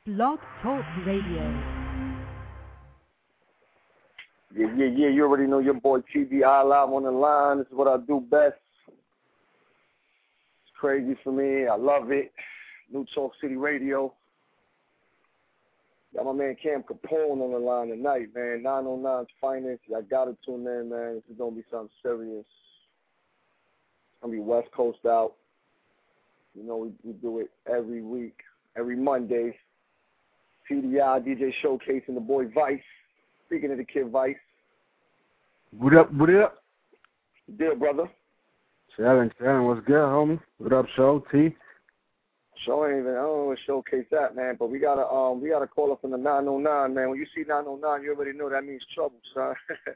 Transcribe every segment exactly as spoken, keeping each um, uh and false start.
Blog Talk Radio. Yeah, yeah, yeah. You already know your boy T B I live on the line. This is what I do best. It's crazy for me. I love it. New Talk City Radio. Got my man Cam Capone on the line tonight, man. nine oh nine's Finest. Y'all got to tune in, man. This is going to be something serious. It's going to be West Coast out. You know, we, we do it every week, every Monday. T D I, D J Showcase, and the boy Vice. Speaking of the kid Vice. What up, what up? Good deal, brother. Challenge, challenge. What's good, homie? What up, Show, T? Show ain't even, I don't know where Showcase at, man, but we got to um, we got to call up from the nine oh nine, man. When you see nine oh nine, you already know that means trouble, son.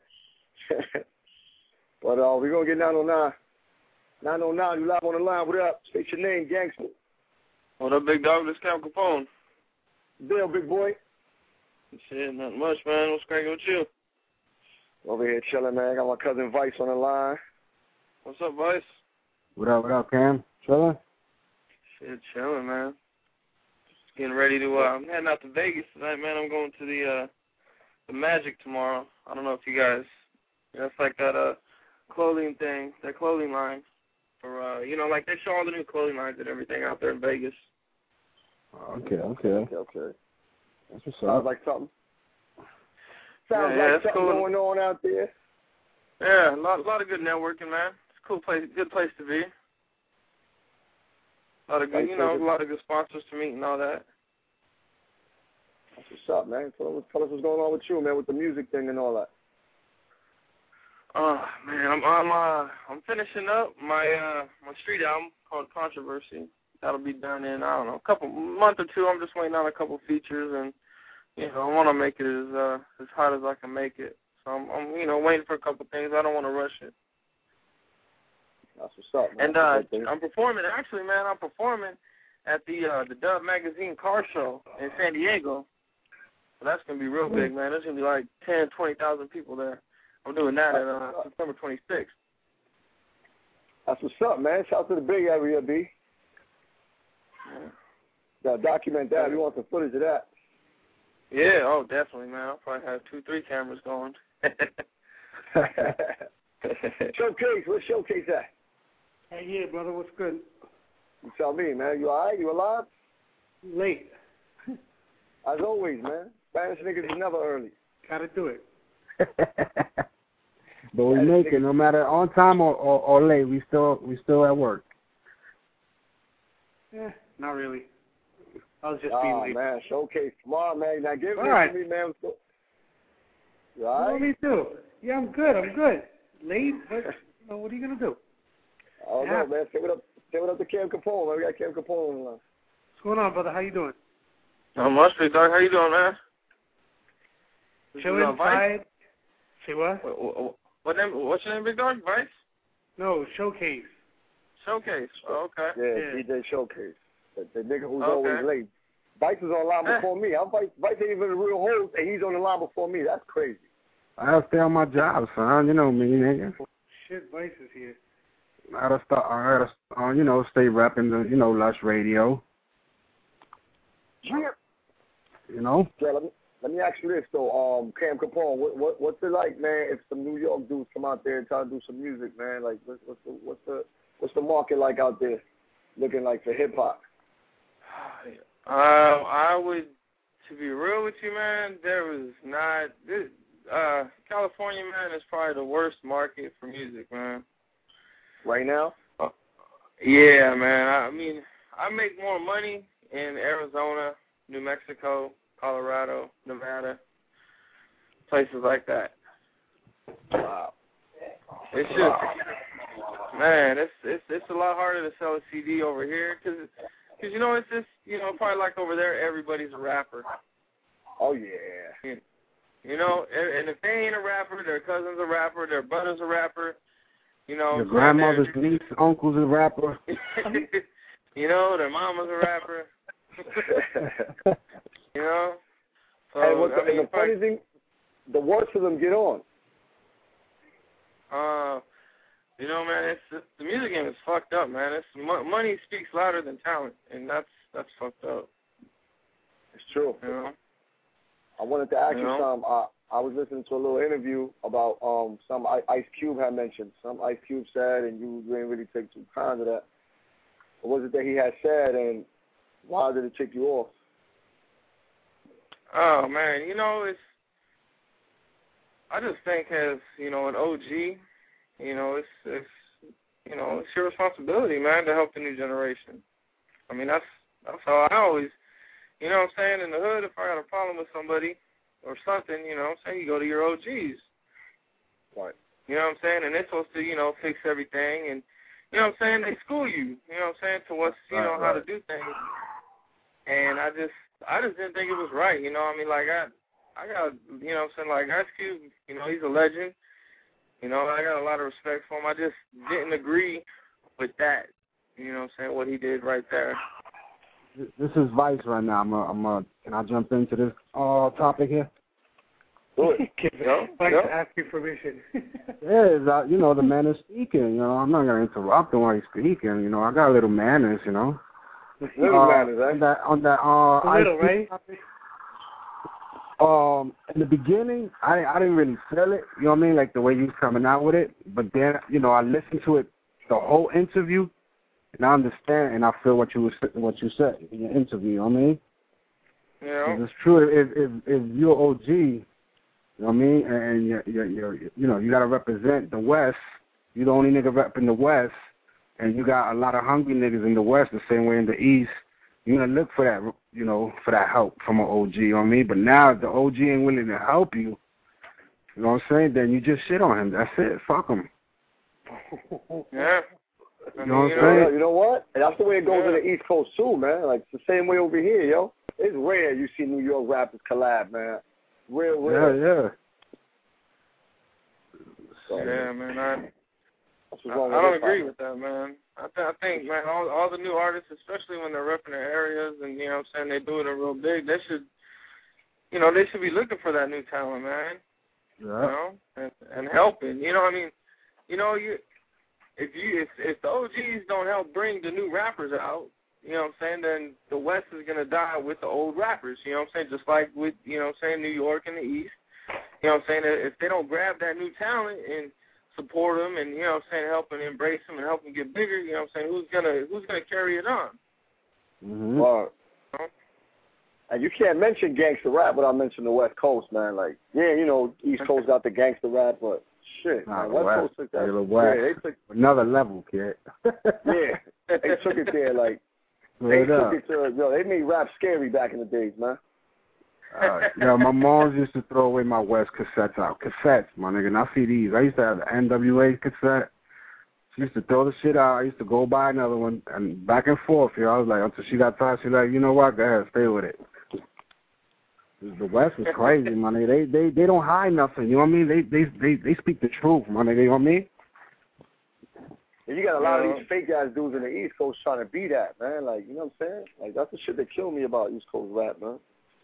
But uh, we're going to get nine oh nine. nine oh nine, you live on the line. What up? State your name, gangster. What up, big dog? This Cam Capone. Bill, big boy. Shit, not much, man. What's cracking with you? Over here chilling, man. I got my cousin Vice on the line. What's up, Vice? What up, what up, Cam? Chilling? Shit, chilling, man. Just getting ready to, uh, I'm heading out to Vegas tonight, man. I'm going to the, uh, the Magic tomorrow. I don't know if you guys, yeah, it's like that, uh, clothing thing, that clothing line. For, uh, you know, like they show all the new clothing lines and everything out there in Vegas. Okay, okay. Okay, okay. That's what's Sounds up. like something. Sounds Yeah, yeah, like something cool. going on out there. Yeah, a lot, a lot of good networking, man. It's a cool place, good place to be. A lot of good, you know, a lot of good sponsors to meet and all that. That's what's up, man. Tell us, tell us what's going on with you, man, with the music thing and all that. Oh man, I'm I'm uh I'm finishing up my uh my street album called Controversy. That'll be done in I don't know a couple month or two. I'm just waiting on a couple features, and you know I want to make it as uh as hot as I can make it. So I'm I'm you know waiting for a couple things. I don't want to rush it. That's what's up, man. And uh I'm performing actually, man. I'm performing at the uh the Dub Magazine car show in San Diego. So that's gonna be real big, man. There's gonna be like ten, twenty thousand people there. I'm doing that at uh, September twenty-sixth. That's what's up, man. Shout out to the Bay Area, B. Yeah. Gotta document that. We want some footage of that. Yeah, oh, definitely, man. I'll probably have two, three cameras going. Showcase, where's Showcase at? Hey, yeah, brother, what's good? You tell me, man. You all right? You alive? Late. As always, man. Spanish niggas is never early. Gotta do it. But we make it, no matter on time or, or, or late. We still we still at work. Eh, not really. I was just oh, being late. man, Showcase tomorrow, man. Now give all me right. to me, man. You all What right? do me too? Yeah, I'm good. I'm good. Late, but you know, what are you gonna do? I don't yeah. know, man. Say what up, say what up to Cam Capone, man. We got Cam Capone on the line. What's going on, brother? How you doing? Not much, big dog. How you doing, man? Chilling, tired. Say what? What, what, what name? What's your name, big dog? Vice? No, Showcase. Showcase. Oh, okay. Yeah, Yeah. D J Showcase. The, the nigga who's Okay. always late. Vice is on the line Eh. before me. I'm Vice. Vice ain't even a real host, and he's on the line before me. That's crazy. I gotta stay on my job, son. You know me, nigga. Shit, Vice is here. I gotta start. I gotta, uh, you know, stay rapping the, you know, Lush Radio. Yeah. You know. Yeah, let me let me ask you this though, um, Cam Capone. What what what's it like, man? If some New York dudes come out there and try to do some music, man, like what's what's the what's the what's the market like out there, looking like for hip hop? Uh, I would, to be real with you, man, there was not, this, uh, California, man, is probably the worst market for music, man. Right now? Uh, yeah, man. I, I mean, I make more money in Arizona, New Mexico, Colorado, Nevada, places like that. Wow. It's just, man, it's it's it's a lot harder to sell a C D over here because, cause, you know, it's just, you know, probably like over there, everybody's a rapper. Oh, yeah. You, you know, and, and if they ain't a rapper, their cousin's a rapper, their brother's a rapper, you know. Your grandmother's niece, uncle's a rapper. You know, their mama's a rapper. You know? So, and what the, I mean, and the funny thing, the worse of them get on. Uh, you know, man, it's, it's the music game is fucked up, man. It's mo- money speaks louder than talent, and that's that's fucked up. It's True. You know? I wanted to ask you, you know? something. I, I was listening to a little interview about um some I, Ice Cube had mentioned. Some Ice Cube said, and you didn't really take too kind to that. What was it that he had said, and why did it tick you off? Oh, man, you know, it's, I just think as, you know, an O G, you know, it's, it's, you know, it's your responsibility, man, to help the new generation. I mean, that's, that's how I always, you know what I'm saying, in the hood, if I got a problem with somebody or something, you know what I'm saying, you go to your O Gs. Right. You know what I'm saying? And they're supposed to, you know, fix everything. And, you know what I'm saying, they school you, you know what I'm saying, to what's, you right, know, right. how to do things. And I just, I just didn't think it was right, you know. I mean, like, I, I got, you know what I'm saying, like, Ice Cube, you know, he's a legend. You know, I got a lot of respect for him. I just didn't agree with that, you know what I'm saying, what he did right there. This is Vice right now. I'm a, I'm a, can I jump into this uh, topic here? Do it. I'd like Yep. to ask you permission. Yeah, is, uh, you know, the man is speaking. You know, I'm not going to interrupt him while he's speaking. You know, I got a little manners, you know. Little uh, manners, eh? On that, on that, uh, A little, I, right? Um, in the beginning, I I didn't really feel it. You know what I mean? Like the way you was coming out with it. But then, you know, I listened to it, the whole interview, and I understand and I feel what you was what you said in your interview. You know what I mean? You know? It's true. If if if you're O G, you know what I mean, and you're, you're, you're you know you got to represent the West. You're the only nigga repping the West, and you got a lot of hungry niggas in the West the same way in the East. You're going to look for that, you know, for that help from an O G, you know what I mean? But now if the O G ain't willing to help you, you know what I'm saying, then you just shit on him. That's it. Fuck him. Yeah. You know what I'm You know, saying? you know what? And that's the way it goes Yeah. on the East Coast, too, man. Like, it's the same way over here, yo. It's rare you see New York rappers collab, man. Real rare. Yeah, yeah. So, Yeah, man, I, that's I, what's wrong I don't with agree hip-hop. with that, man. I, th- I think, man, all all the new artists, especially when they're repping their areas and, you know what I'm saying, they're doing it real big, they should, you know, they should be looking for that new talent, man. Yeah. You know, and, and helping. You know what I mean? You know, you if you if, if the O Gs don't help bring the new rappers out, you know what I'm saying, then the West is going to die with the old rappers. You know what I'm saying? Just like with, you know what I'm saying, New York and the East. You know what I'm saying? If they don't grab that new talent and support them and, you know what I'm saying, help and embrace them and help them get bigger, you know what I'm saying, who's going to who's gonna carry it on? Mm-hmm. Wow. You know? And you can't mention gangster rap without mentioning the West Coast, man. Like, yeah, you know, East Coast got the gangster rap, but shit, Nah, man, the West, West. Coast took that. Yeah, the West. Yeah, they took, Another level, kid. yeah, they took it there. Like, they Straight took up. it to, yo, they made rap scary back in the days, man. Uh, yeah, my mom used to throw away my West cassettes out. Cassettes, my nigga, not C Ds. I used to have the N W A cassette. She used to throw the shit out. I used to go buy another one, and back and forth, you know. I was like, until she got tired, she like, you know what, go ahead, stay with it. The West was crazy, my nigga. They they they don't hide nothing, you know what I mean? They they they they speak the truth, my nigga, you know what I mean? And you got a lot Yeah. of these fake ass dudes in the East Coast trying to be that, man. Like, you know what I'm saying? Like, that's the shit that killed me about East Coast rap, man.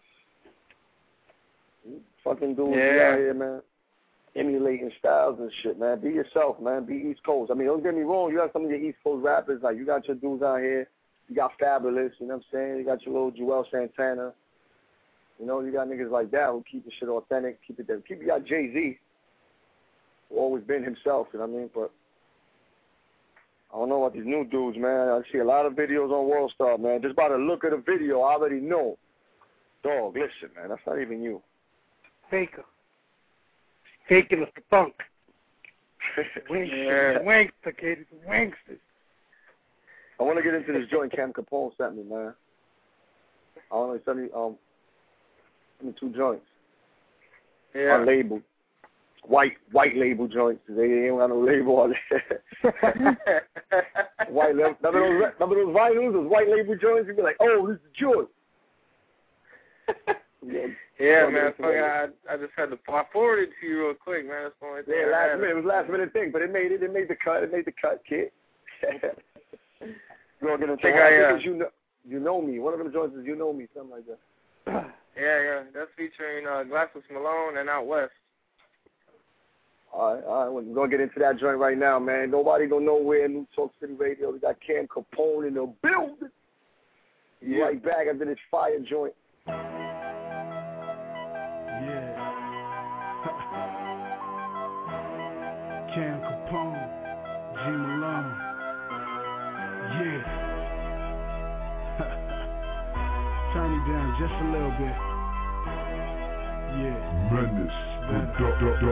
You fucking dudes be Yeah. out here, man, emulating styles and shit, man. Be yourself, man. Be East Coast. I mean, don't get me wrong. You got some of your East Coast rappers. Like, you got your dudes out here. You got Fabulous, you know what I'm saying? You got your little Joel Santana. You know, you got niggas like that who keep the shit authentic, keep it there. Keep, you got Jay-Z, who always been himself, you know what I mean? But I don't know about these new dudes, man. I see a lot of videos on Worldstar, man. Just by the look of the video, I already know. Dog, listen, man, that's not even you. Faker. Faking the funk. Wankster, Yeah. wankster, kid. It's wanksters. I want to get into this joint Cam Capone sent me, man. I want to send me, um, send me two joints. Yeah. Unlabeled. White, white label joints. They ain't got no label on it. White label. Remember those, remember those vinyls, those white label joints? You'd be like, oh, this is joint. Yeah, Don't man. get Fuck, into I, I just had to I forwarded it to you real quick, man. That's the only thing. Yeah, I last had. minute. It was last minute thing, but it made it. It made the cut. It made the cut, kid. You're gonna Think tell I, uh, you know, you know me. One of them joints is you know me, something like that. Yeah, yeah. That's featuring uh, Glasses Malone and Out West. All right, all right. We're gonna get into that joint right now, man. Nobody go nowhere. New Talk City Radio. We got Cam Capone in the building. Yeah. Right back after this fire joint. Yeah. Cam Capone, G Malone. Yeah. Turn me down just a little bit. Yeah. Menace. Let's go.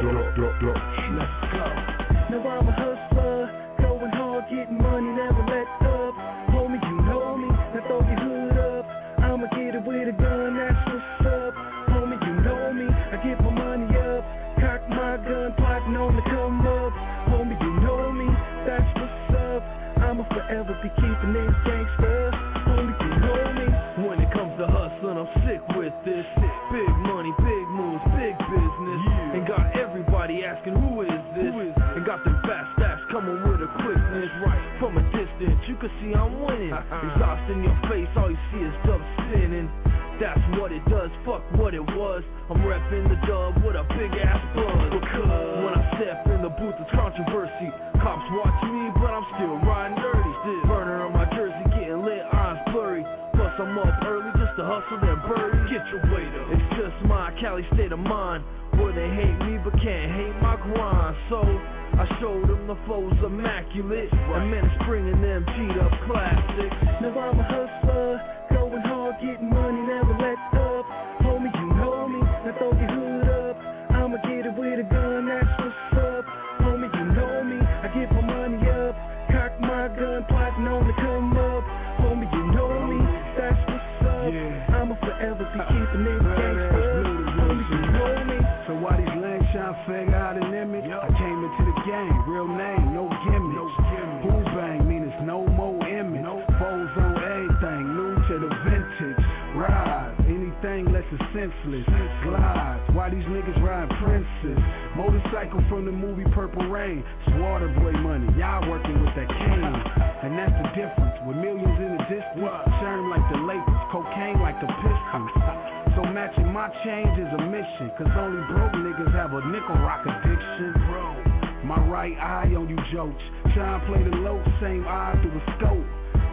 Now I'm a hustler, going hard, getting money, never let up. Homie, you know me, now throw your hood up. I'ma get it with a gun, that's what's up. Homie, you know me, I get my money up. Cock my gun, plotting on the come up. Homie, you know me, that's what's up. I'ma forever be keeping this gangster. Homie, you know me. When it comes to hustling, I'm sick with this. Big money, big moves, big business. Yeah. And got everybody asking who is this? Who is this? And got them fast stacks coming with a quickness. Right from a distance, you can see I'm winning. Exhaust in your face, all you see is dub spinning. That's what it does, fuck what it was. I'm repping the dub with a big ass buzz. Because when I step in the booth, it's controversy. Cops watching me, but I'm still riding dirty. Still burner on my jersey, getting lit, eyes blurry. Plus I'm up early just to hustle and bury. Get your weight up. It's just my Cali state of mind, where they hate me but can't hate my grind. So I showed them the flow's immaculate. And man, it's bringing them G'd up classics. Now I'm a hustler, going hard, getting money, never let up. Homie, you know me, now throw your hood up. I'ma get it with a gun, that's what's up. Homie, you know me, I get my money up. Cock my gun, plotting on the come up. Homie, you know me, that's what's up. Yeah. I'ma forever be keeping it gangsta. Homie, you know me. So why these legs shine, figure out an image? Yep. I came into the game, real name, no gimmick. No gimmick. Who bang mean it's no more image. No. Foes on everything, new to the vintage. Ride, anything less than senseless. Glide, why these niggas ride Princess? Motorcycle from the movie Purple Rain. It's water boy money, y'all working with that cane. And that's the difference, with millions in the distance. Sherm like the Lakers, cocaine like the Pistons. So matching my change is a mission, cause only broke niggas have a nickel rock addiction. Bro, my right eye on you jokes. Try and play the low, same eye through the scope.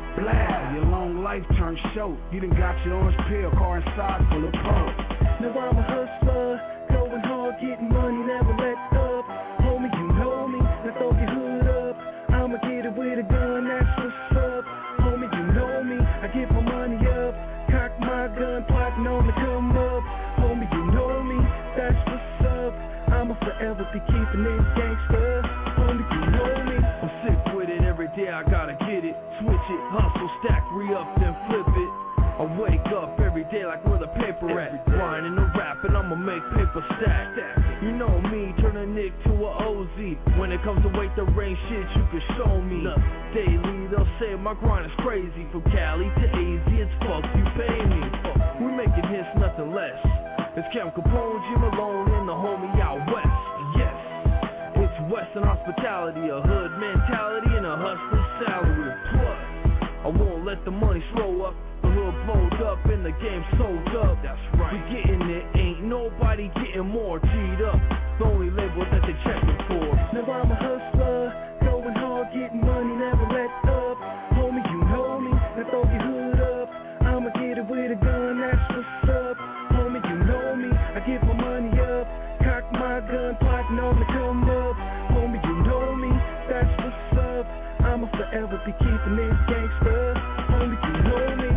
Blah, your long life turned short. You done got your orange pill, car inside full of coke. Now I'm a hustler, going hard, getting money, never let up. Homie, you know me, now throw your hood up. I'ma get it with a gun, that's what's up. Homie, you know me, I get my money up. Cock my gun, plotting on the come up. Homie, you know me, that's what's up. I'ma forever be keeping it gangsta. Homie, you know me. I'm sick with it, every day I gotta get it. Switch it, hustle, stack, re-up, then flip it. I wake up every day like where the paper at. Grinding and rapping, I'ma make paper stack. You know me, turn a Nick to a O Z. When it comes to wait the rain shit, you can show me. Look, daily, they'll say my grind is crazy. From Cali to A Z, it's fuck you pay me. We making hits, nothing less. It's Cam Capone, G Malone, and the homie out west. Yes, it's Western hospitality, a hood mentality, and a hustler's salary. Plus, I won't let the money slow up. The hood blowed up and the game sold up. That's right. We getting it, ain't nobody getting more G'd up. The only label that they checking for. Now I'm a hustler, going hard, getting money, never let up. Homie, you know me, now throw your hood up. I'ma get it with a gun, that's what's up. Homie, you know me, I get my money up. Cock my gun, plotting on the come up. Homie, you know me, that's what's up. I'ma forever be keeping it gangsta. Homie, you know me.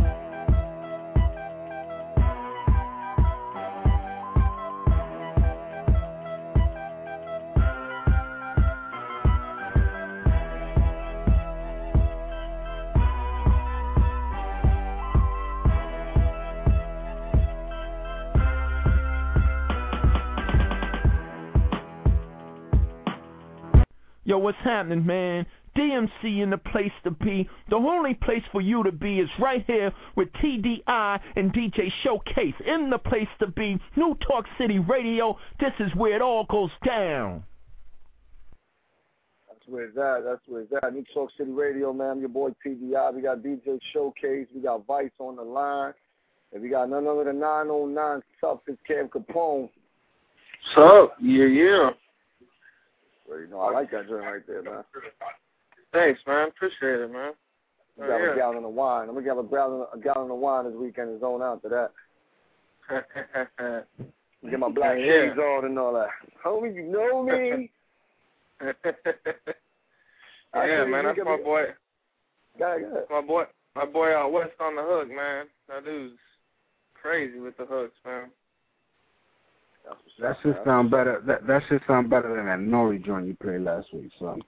Yo, what's happening, man? D M C in the place to be. The only place for you to be is right here with T D I and D J Showcase. In the place to be, New Talk City Radio. This is where it all goes down. That's where it's at. That's where it's at. New Talk City Radio, man. I'm your boy T D I. We got D J Showcase. We got Vice on the line. And we got none other than nine oh nine Tough as Cam Capone. What's up? Yeah, yeah. Well, you know, I like that joint right there, man. Thanks, man. Appreciate it, man. We got oh, yeah. a gallon of wine. I'm going to have a gallon, a gallon of wine this weekend and zone out to that. Get my black yeah. shades on and all that. Homie, you know me. Yeah, man, that's my boy. Go ahead, go ahead. My boy, my boy out west on the hook, man. That dude's crazy with the hooks, man. That should sound better. That that should sound better than that Nori joint you played last week, son.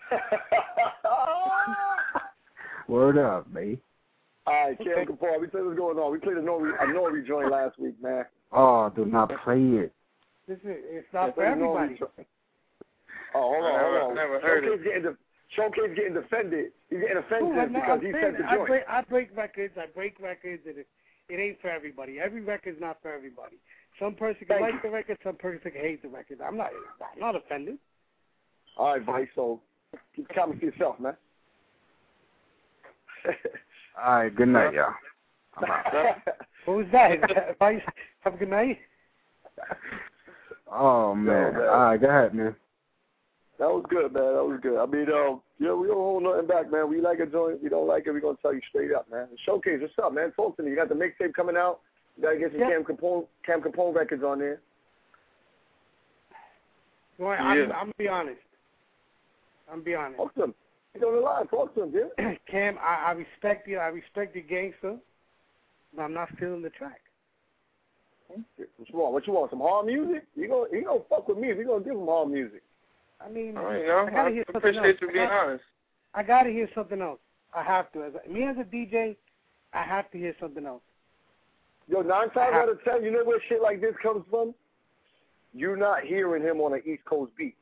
Word up, babe. All right, Cam Kapoor, we tell you what's going on. We played a Nori, a Nori joint last week, man. Oh, do not play it. This is, it's not Yeah, for everybody. Oh, hold on, never, hold on. never heard Showcase it. Getting de- Showcase getting defended. He's getting offended Ooh, I'm not- because I'm he saying sent the I joint. break, I break records. I break records, and it, it ain't for everybody. Every record's not for everybody. Some person can Thank like the record. Some person can hate the record. I'm not. I'm not offended. All right, Vice, so keep the comments to yourself, man. All right, good night, y'all. I'm out. What was that? Vice, have a good night. Oh man. man. All right, go ahead, man. That was good, man. That was good. I mean, um, yeah, we don't hold nothing back, man. We like a joint. We don't like it. We're going to tell you straight up, man. Showcase, what's up, man? Talk to me. You got the mixtape coming out. You got to get some Yep. Cam Capone, Cam Capone records on there. Well, I'm, Yeah. I'm gonna be honest. I'm gonna be honest. Talk to him. He's on the line. Talk to him, dude. Cam, I, I respect you. I respect your gangster, but I'm not feeling the track. What you want? What you want? Some hard music? You gonna he gonna fuck with me if you gonna give him hard music. I mean, All right, you know, I gotta I hear something appreciate else. you being I gotta, honest. I gotta hear something else. I have to. As a, me as a D J, I have to hear something else. Yo, nine times out of ten, you know where shit like this comes from? You're not hearing him on an East Coast beat.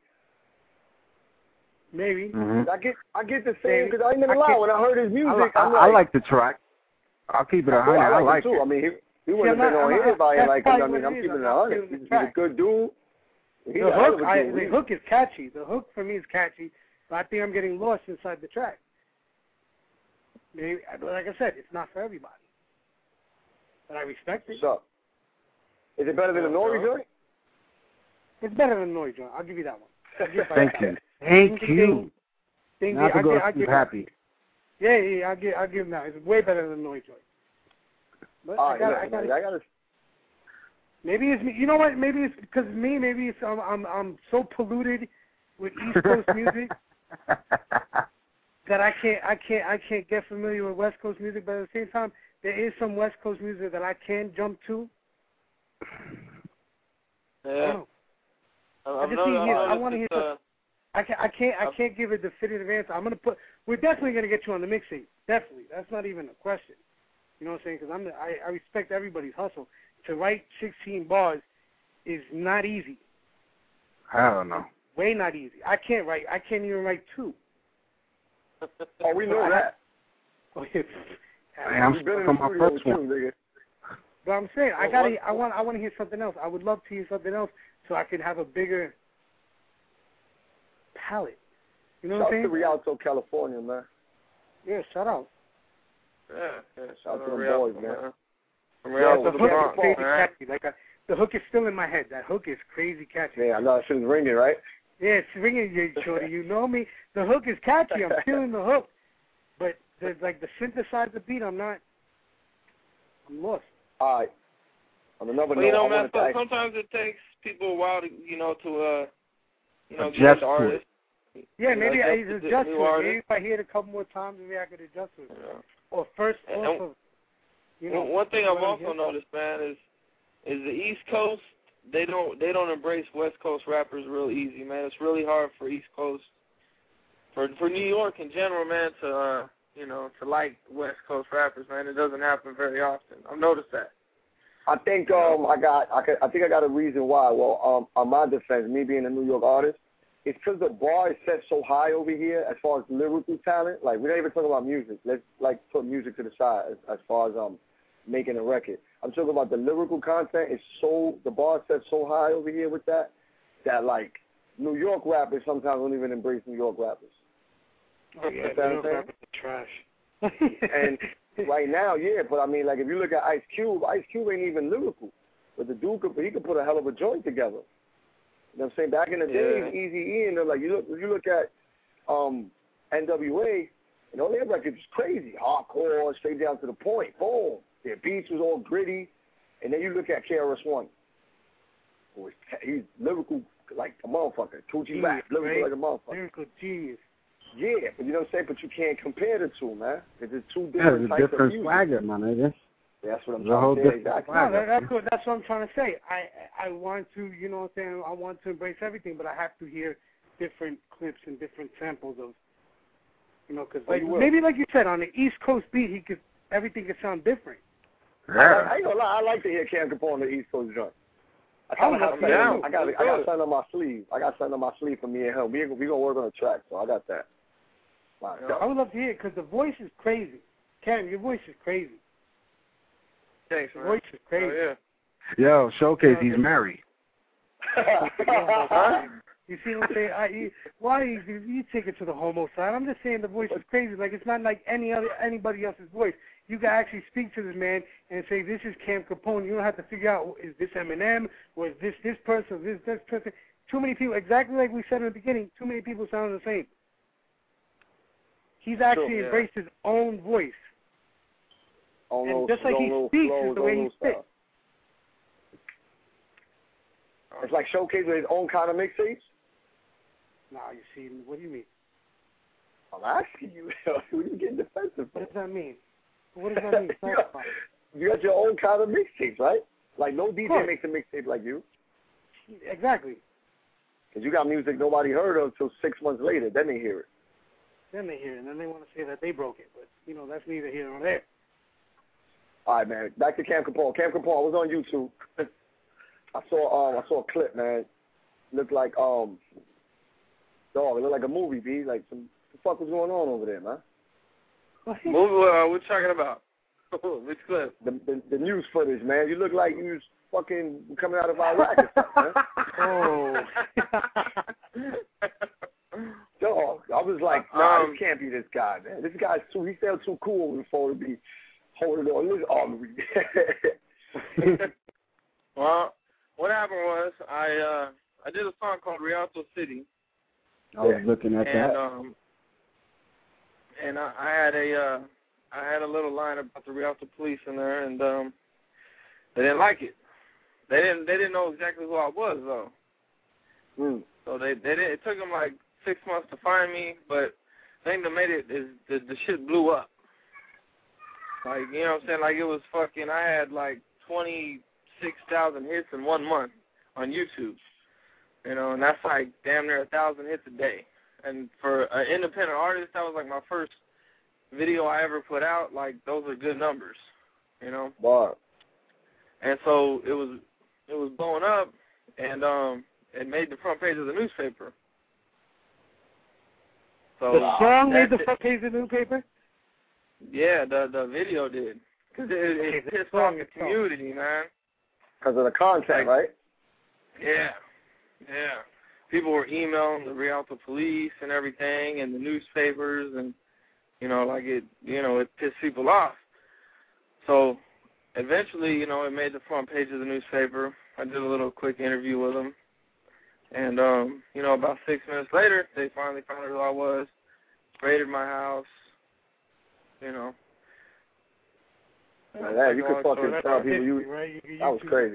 Maybe. Mm-hmm. I get I get the same Maybe. because I ain't gonna I lie. can't- When I heard his I, music, li- I, I'm I like, like the track. I'll keep it a hundred. I I like, like it too. it. I mean, he, he See, wouldn't I'm have been not- on I'm here not- by that's like, probably I mean, what I'm it is. keeping I'm it a not hundred. feeling the He's, he's a track. good dude. He's The a hell hook, of a I, dude. the hook is catchy. The hook for me is catchy, but I think I'm getting lost inside the track. Maybe, like I said, it's not for everybody, but I respect it. What's up? Is it better than a Nori joint? It's better than Noise Joint. I'll give you that one. I'll give Thank that. you. Thank Ding, you. ding, ding, Now ding. to I'll go give- to I'll sleep give- happy. Yeah, yeah, I'll give, I'll give him that. It's way better than Noise Joint. But All I right, got, look, I got. man, I gotta. Maybe it's me. You know what? Maybe it's because of me. Maybe it's I'm, I'm, I'm so polluted with East Coast music that I can't, I can't, I can't get familiar with West Coast music. But at the same time, there is some West Coast music that I can jump to. I don't Yeah. know. I've I just noticed, need- I I've wanna noticed, hear uh, I can't, I can't, I can't give a definitive answer. I'm gonna put. We're definitely gonna get you on the mixtape. Definitely. That's not even a question. You know what I'm saying? Because I'm, I, I respect everybody's hustle. To write sixteen bars is not easy. Hell no. Way not easy. I can't write. I can't even write two. Oh, we know that. Man, I'm We've been in stuck the on my studio first with one. you, nigga. But I'm saying I Well, gotta. what- I want. I want to hear something else. I would love to hear something else so I could have a bigger palette. You know Shout what out I'm to saying? Rialto, California, man. Yeah. Shout out. Yeah, yeah, Shout shout out out to them Rialto, boys, man. From Yo, Rialto The to hook the is Bronx, crazy man. catchy. Like I, the hook is still in my head. That hook is crazy catchy. Yeah, I know that shit's ringing, right? Yeah, it's ringing, you shorty. You know me. The hook is catchy. I'm feeling the hook, but there's like the synthesizer beat. I'm not. I'm lost. All right. On another Well, you note, know, I man, wanted to ask, sometimes it takes people a while to, you know, to, uh, you know, Adjust get the to artist. Yeah, maybe You know, I adjust to the adjust new to it. artist. Maybe if I hear it a couple more times, maybe I could adjust to it. You know. Or first, And- off of, you know. One- One thing I've what I'm also getting. noticed, man, is is the East Coast. They don't they don't embrace West Coast rappers real easy, man. It's really hard for East Coast, for for New York in general, man, to uh, you know to like West Coast rappers, man. It doesn't happen very often. I've noticed that. I think um I got I could, I think I got a reason why. Well, um on my defense, me being a New York artist, it's because the bar is set so high over here as far as lyrical talent. Like we don't even talk about music. Let's like put music to the side as, as far as um making a record. I'm talking about the lyrical content is so the bar is set so high over here with that that like New York rappers sometimes don't even embrace New York rappers. Oh, yeah, Understand New what York I'm rappers are trash. And right now, yeah, but I mean, like if you look at Ice Cube, Ice Cube ain't even lyrical, but the dude could he could put a hell of a joint together. You know what I'm saying? Back in the Yeah. days, Eazy-E and them, like you look, if you look at um, N W A, you know their records was crazy, hardcore, straight down to the point. Boom, their beats was all gritty, And then you look at K R S One. Boy, he's lyrical like a motherfucker. Tucci Rap, lyrical right? like a motherfucker. Lyrical genius. Yeah, but you know what I'm saying? But you can't compare the two, man. Because it's two Yeah, different it's a types of different music. swagger, my nigga. Yeah, that's what I'm It's a whole trying to say. different Exactly. No, swagger. that, that's what that's what I'm trying to say. I I want to, you know what I'm saying? I want to embrace everything, but I have to hear different clips and different samples of, you know, because Oh, like you will. maybe like you said on the East Coast beat, he could everything could sound different. I, I ain't gonna lie, I like to hear Cam Capone on the East Coast joint. I kind of have something. Yeah, I got let's I do got it. something on my sleeve. I got something on my sleeve for me and him. We we gonna work on a track, so I got that. Wow. I would love to hear it because the voice is crazy. Cam, your voice is crazy. Thanks, Your man. voice is crazy. Oh, Yo, Showcase, he's married. You see what I'm saying? I, you, why you, you take it to the homo side? I'm just saying the voice is crazy. Like it's not like any other anybody else's voice. You can actually speak to this man and say this is Cam Capone. You don't have to figure out is this Eminem or is this this person, or this this person. Too many people. Exactly like we said in the beginning. Too many people sound the same. He's actually True, yeah. embraced his own voice. On And those, just like on he those speaks flows, is the way on he those spits. styles. It's like showcasing his own kind of mixtapes. Nah, you see, what do you mean? I'm asking you. What are you getting defensive for? What does that mean? What does that mean? you, got, you got your own kind of mixtapes, right? Like no D J course. makes a mixtape like you. Exactly. Because you got music nobody heard of until six months later. Then they hear it. Then they hear it, and then they want to say that they broke it. But, you know, that's neither here nor there. All right, man. Back to Cam Capone. Cam Capone, I was on YouTube. I saw um I saw a clip, man. Looked like um dog, it looked like a movie, B. Like some what the fuck was going on over there, man? Movie, uh, we're talking about. Which clip? The, the the news footage, man. You look like you was fucking coming out of Iraq or something, man. Oh. Dog, I was like, nah, Um, this can't be this guy, man. This guy's too, he felt too cool for to be holding on his armory. Well, what happened was I uh I did a song called Rialto City. I was looking at and that. um and I, I had a uh I had a little line about the Rialto police in there, and um they didn't like it. They didn't they didn't know exactly who I was though. Mm. So they they didn't, it took them like six months to find me, but the thing that made it is the the shit blew up. Like, you know what I'm saying? Like it was fucking I had like twenty six thousand hits in one month on YouTube. You know, and that's like damn near a thousand hits a day. And for an independent artist, that was like my first video I ever put out. Like those are good numbers, you know. Wow. And so it was it was blowing up, and um, it made the front page of the newspaper. So The song made the that- front page of the newspaper? Yeah, the the video did, because it, it, it pissed off the community, man. Because of the content, right? Yeah, yeah. People were emailing the Rialto police and everything, and the newspapers, and you know, like it, you know, it pissed people off. So eventually, you know, it made the front page of the newspaper. I did a little quick interview with them, and um, you know, about six minutes later, they finally found out who I was, raided my house, you know. Man, that, you could fucking That's tell people history, you. right? You, you, That was crazy.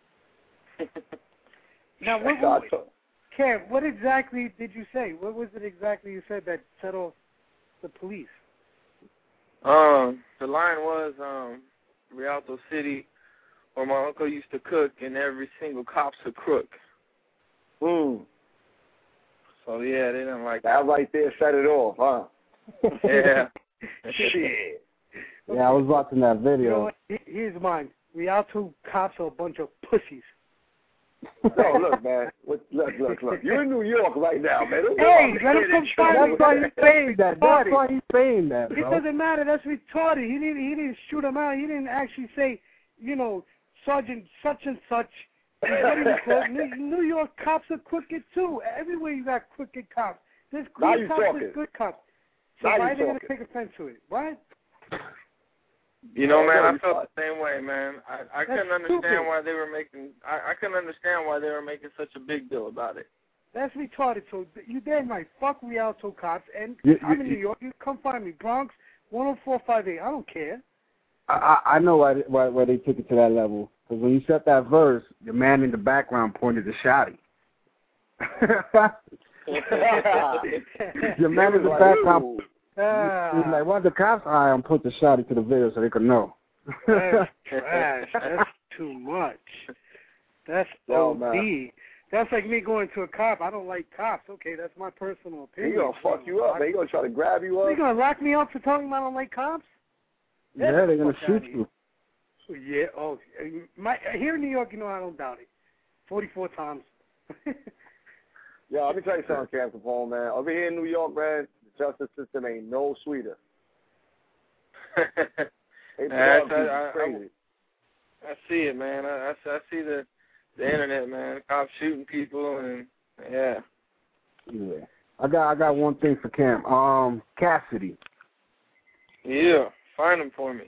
Now, what, God, what, Kev, what exactly did you say? What was it exactly you said that set off the police? Um, the line was, um, Rialto City, where my uncle used to cook, and every single cop's a crook. Mm. So, yeah, they didn't like That right there set it off, huh? Yeah. Shit. Yeah, I was watching that You know video. what? He- Here's mine. Rialto cops are a bunch of pussies. No, look, man. What, look, look, look. You're in New York right now, man. Don't Hey, go let him out come there find and me. That's why he's saying that. That's Retarded. why he's saying that, It bro. doesn't matter. That's retarded. He didn't. He didn't shoot him out. He didn't actually say, you know, Sergeant such and such. What do you call it? New, New York cops are crooked too. Everywhere you got crooked cops. There's Now good you cops. talking. There's good cops. So Now why you are they gonna talking. take offense to it? What? You know, Oh, man, no, I you felt thought- the same way, man. I, I That's couldn't understand stupid. why they were making. I, I couldn't understand why they were making such a big deal about it. That's retarded. So you damn right. Fuck Rialto cops. And You- I'm you- in New York. You come find me. Bronx, one oh four five eight. I don't care. I, I I know why, why why they took it to that level. Because when you set that verse, your man in the background pointed to Shotty. Your man in the background, Ah. he's like, why the cops eye and put the Shotty to the video so they could know? That's trash. That's too much. That's Yo, O D. man. That's like me going to a cop. I don't like cops. Okay, that's my personal opinion. He gonna fuck you up, man. He gonna try to grab you They up. gonna lock me up for telling them I don't like cops? Yeah, they're going to shoot you. Yeah. Oh, my here in New York, you know, I don't doubt it. Forty-four times. Yo, let me tell you something, Cam Capone, man. Over here in New York, man, the justice system ain't no sweeter. They Yeah, blood I, people I, I, crazy. I see it, man. I, I, I see the the internet, man. Cops shooting people, and yeah. Yeah. I got I got one thing for Cam. Um, Cassidy. Yeah, find them for me.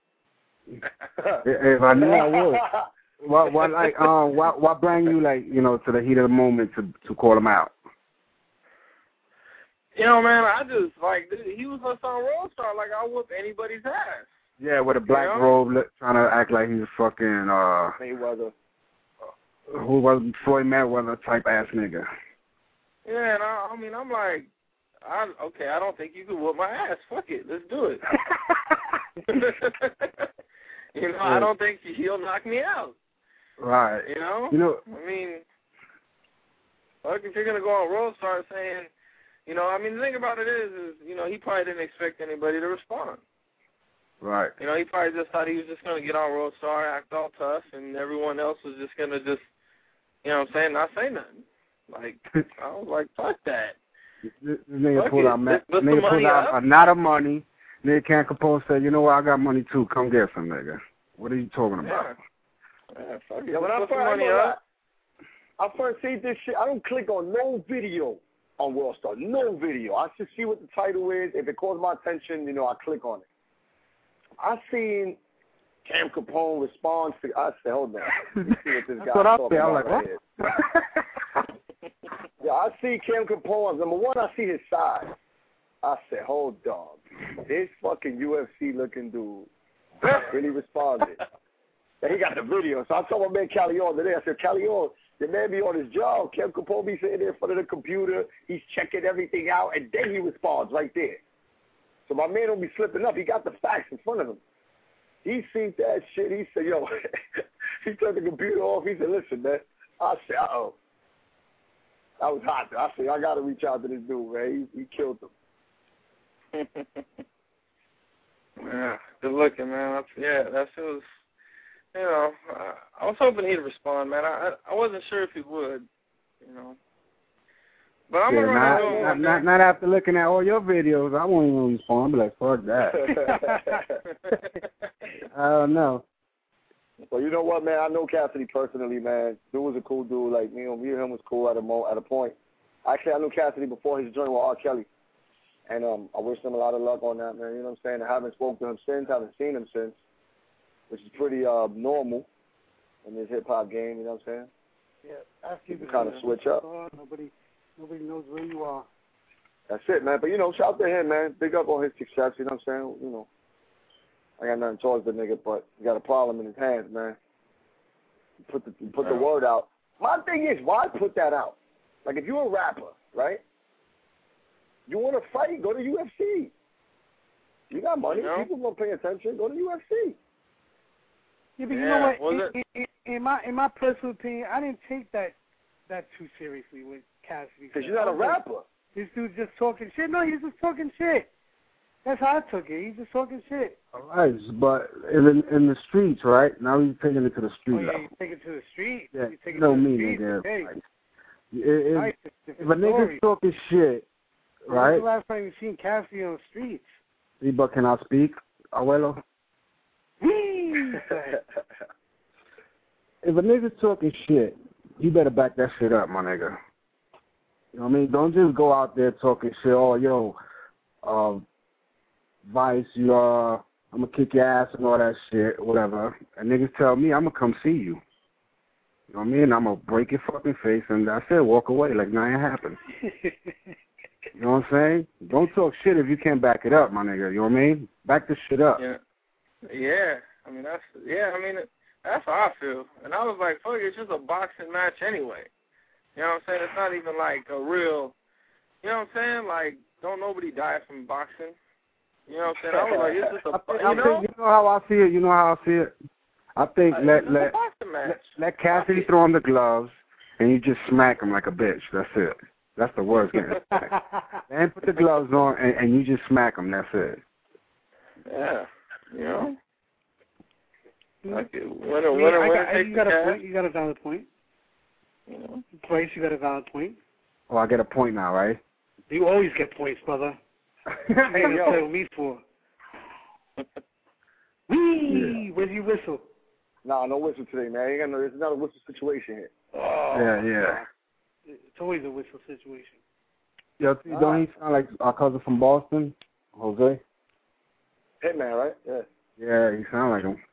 If I knew I would. What what like um what what bring you like, you know, to the heat of the moment to to call him out? You know, man, I just like dude, he was just on Roadstar like I whoop anybody's ass. Yeah, with a black Yeah. robe, li- trying to act like he's a fucking uh Mayweather. who was Floyd Mayweather type ass nigga. Yeah, and I, I mean, I'm like, I okay, I don't think you could whoop my ass. Fuck it, let's do it. You know, I don't think he'll knock me out. Right. You know? You know, I mean, like if you're going to go on Roadstar saying, you know, I mean, the thing about it is, is, you know, he probably didn't expect anybody to respond. right. You know, he probably just thought he was just going to get on Roadstar, act all tough, and everyone else was just going to just, you know what I'm saying, not say nothing. Like, I was like, fuck that. This, this nigga Fuck pulled it. out, ma- Let's put nigga the pulled money out up. a lot of money. Nigga Can't Compose said, you know what, I got money too. Come get some, nigga. What are you talking about? Yeah. Yeah, fuck it. Yeah, when I Let's put first, the money I, up. I first see this shit, I don't click on no video on Worldstar. No video. I just see what the title is. If it calls my attention, you know, I click on it. I seen Cam Capone respond to. I said, hold on. Let me see what this That's guy's what I talking said. I was about like, right here. Yeah, I see Cam Capone. Number one, I see his size. I said, hold on. This fucking U F C looking dude really responded. And he got the video. So I told my man Callion today, I said, Callion, the man be on his job. Cam Capone be sitting there in front of the computer. He's checking everything out, and then he responds right there. So my man don't be slipping up. He got the facts in front of him. He seen that shit. He said, yo, he turned the computer off. He said, listen, man. I said, uh-oh. That was hot. I said, I got to reach out to this dude, man. He, he killed him. Yeah, good looking, man. That's, yeah, that shit was, you know, I, I was hoping he'd respond, man. I I wasn't sure if he would, you know. But I'm yeah, going to not, run not, not, not after looking at all your videos. I won't even respond. I'll be like, fuck that. I don't know. Well, you know what, man? I know Cassidy personally, man. Dude was a cool dude. Like, you know, me and him was cool at a mo- at a point. Actually, I knew Cassidy before his joint with R. Kelly. And um, I wish him a lot of luck on that, man. You know what I'm saying? I haven't spoken to him since, haven't seen him since, which is pretty uh, normal in this hip-hop game, you know what I'm saying? Yeah, after you kind of switch up. Nobody, nobody knows where you are. That's it, man. But, you know, shout out to him, man. Big up on his success, you know what I'm saying? You know, I got nothing towards the nigga, but he got a problem in his hands, man. He put the, he put the word out. My thing is, why put that out? Like, if you're a rapper, right? You want to fight? Go to U F C. You got money. You know? People gonna pay attention. Go to U F C. Yeah, but you Yeah, know what? was In, in, in my in my personal opinion, I didn't take that that too seriously with Cassidy. Because you're not a rapper. This dude's just talking shit. No, he's just talking shit. That's how I took it. He's just talking shit. All right, but in in the streets, right? Now he's taking it to the Oh, street yeah, level. he's taking it to the street. Yeah, He's taking you know it to me, the street. nigga. Okay. Like, if, Nice. if, It's if a different nigga's story. talking shit, right? When's the last time you seen Cassidy on the streets? See, but can I speak, abuelo? Whee! If a nigga's talking shit, you better back that shit up, my nigga. You know what I mean? Don't just go out there talking shit. Oh, yo, uh, Vice, you uh, I'm gonna kick your ass and all that shit, whatever. And niggas tell me I'm gonna come see you. You know what I mean? I'm gonna break your fucking face and that's it. Walk away like nothing happened. You know what I'm saying? Don't talk shit if you can't back it up, my nigga. You know what I mean? Back this shit up. Yeah, yeah. I mean that's yeah. I mean That's how I feel. And I was like, fuck, it's just a boxing match anyway. You know what I'm saying? It's not even like a real, you know what I'm saying? Like, don't nobody die from boxing. You know what I'm saying? I was like, it's just a, I think, you I know? think, you know how I see it? You know how I see it? I think Uh, let it's let, a boxing match. let let Cassidy throw him the gloves, and you just smack him like a bitch. That's it. That's the words getting smacked. Then put the gloves on, and, and you just smack him. That's it. Yeah, you know? Like, winner, Yeah, winner, I winner, got, take you the got a cash. point. You got a valid point. You know? Price, you got a valid point. Oh, I get a point now, right? You always get points, brother. What are you gonna tell me for? Wee! Where's your whistle? Nah, no whistle today, man. Ain't got no, it's not a whistle situation here. Oh, Yeah, yeah. It's always a whistle situation. Yo, T, don't he sound like our cousin from Boston, Jose? Hitman, right? Yeah. Yeah, he sound like him.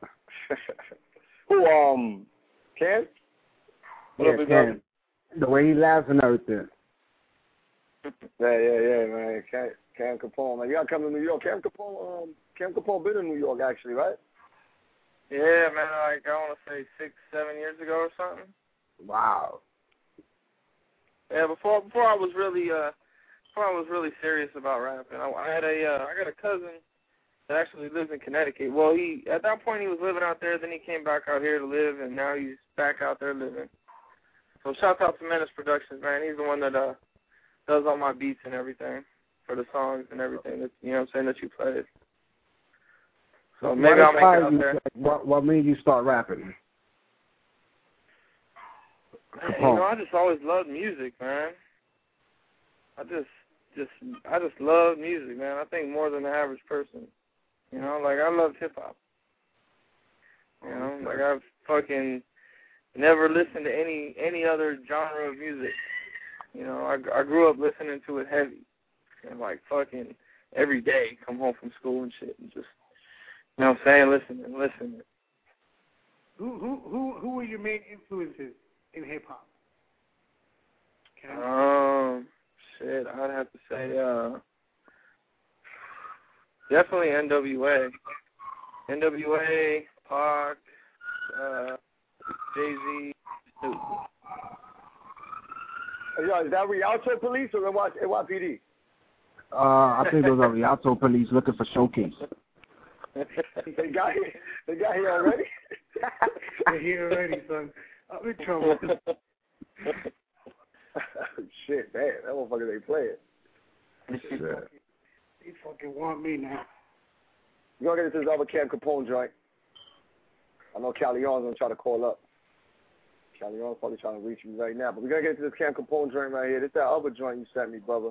Who, um, Cam? What Yeah, up, big Cam. brother? The way he laughs and everything. Yeah, yeah, yeah, man. Cam, Cam Capone, man. You gotta come to New York. Cam Capone, um, Cam Capone been in New York, actually, right? Yeah, man, like, I want to say six, seven years ago or something. Wow. Yeah, before before I was really uh before I was really serious about rapping, I, I had a uh, I got a cousin that actually lives in Connecticut. Well, he at that point he was living out there, then he came back out here to live, and now he's back out there living. So shout out to Menace Productions, man. He's the one that uh does all my beats and everything for the songs and everything that you know what I'm saying that you played. So maybe I'll make it out you, there. What, what made you start rapping? Man, you know, I just always loved music, man. I just, just, I just love music, man. I think more than the average person. You know, like I love hip hop. You know, like I've fucking never listened to any any other genre of music. You know, I I grew up listening to it heavy, and like fucking every day, come home from school and shit, and just, you know what I'm saying, listening, listening. Who who who who were your main influences in hip hop? Um, shit, I'd have to say, uh, definitely N W A. N W A, Pac, uh, Jay-Z, Snoop. Yo, is that Rialto Police or N Y P D? Uh, I think those are Rialto Police looking for Showcase. They got here. They got here already. They're here already, son. I'm in trouble. Shit, man, that motherfucker they playing. Shit. They fucking want me now. We're gonna get into this other Cam Capone joint. I know Calion's gonna try to call up. Calion's probably trying to reach me right now, but we're gonna get into this Cam Capone joint right here. This that other joint you sent me, brother.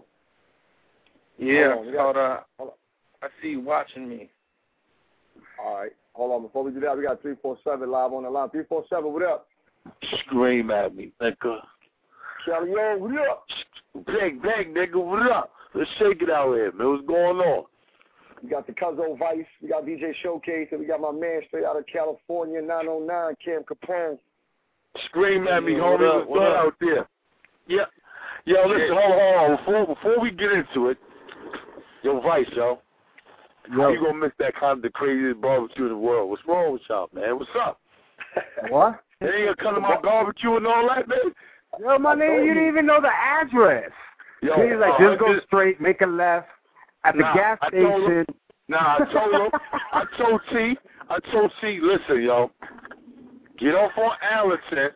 Yeah, Hold on, we it's got- called, uh, hold on. I See You Watching Me. All right, hold on. Before we do that, we got three four seven live on the line. three four seven, what up? Scream at me, nigga. Calion, what up? Bang, bang, nigga, what up? Let's shake it out here, man. What's going on? We got the Cuzzo Vice, we got D J Showcase, and we got my man straight out of California, nine oh nine, Cam Capone. Scream at me, Yeah, homie. what up, What's what going up? out there? Yeah. Yo, listen, hold on, hold on. Before, before we get into it, yo, Vice, yo. How you gonna miss that kind of the craziest barbecue in the world? What's wrong with y'all, man? What's up? What? They ain't gonna come to my barbecue and all that, man? Yo, my nigga, you didn't even know the address. Yo, He's like, uh, just go just, straight, make a left at the Nah, gas I told station. him- Nah, I told him, I told T, I told T, listen, yo, get off on Allerton,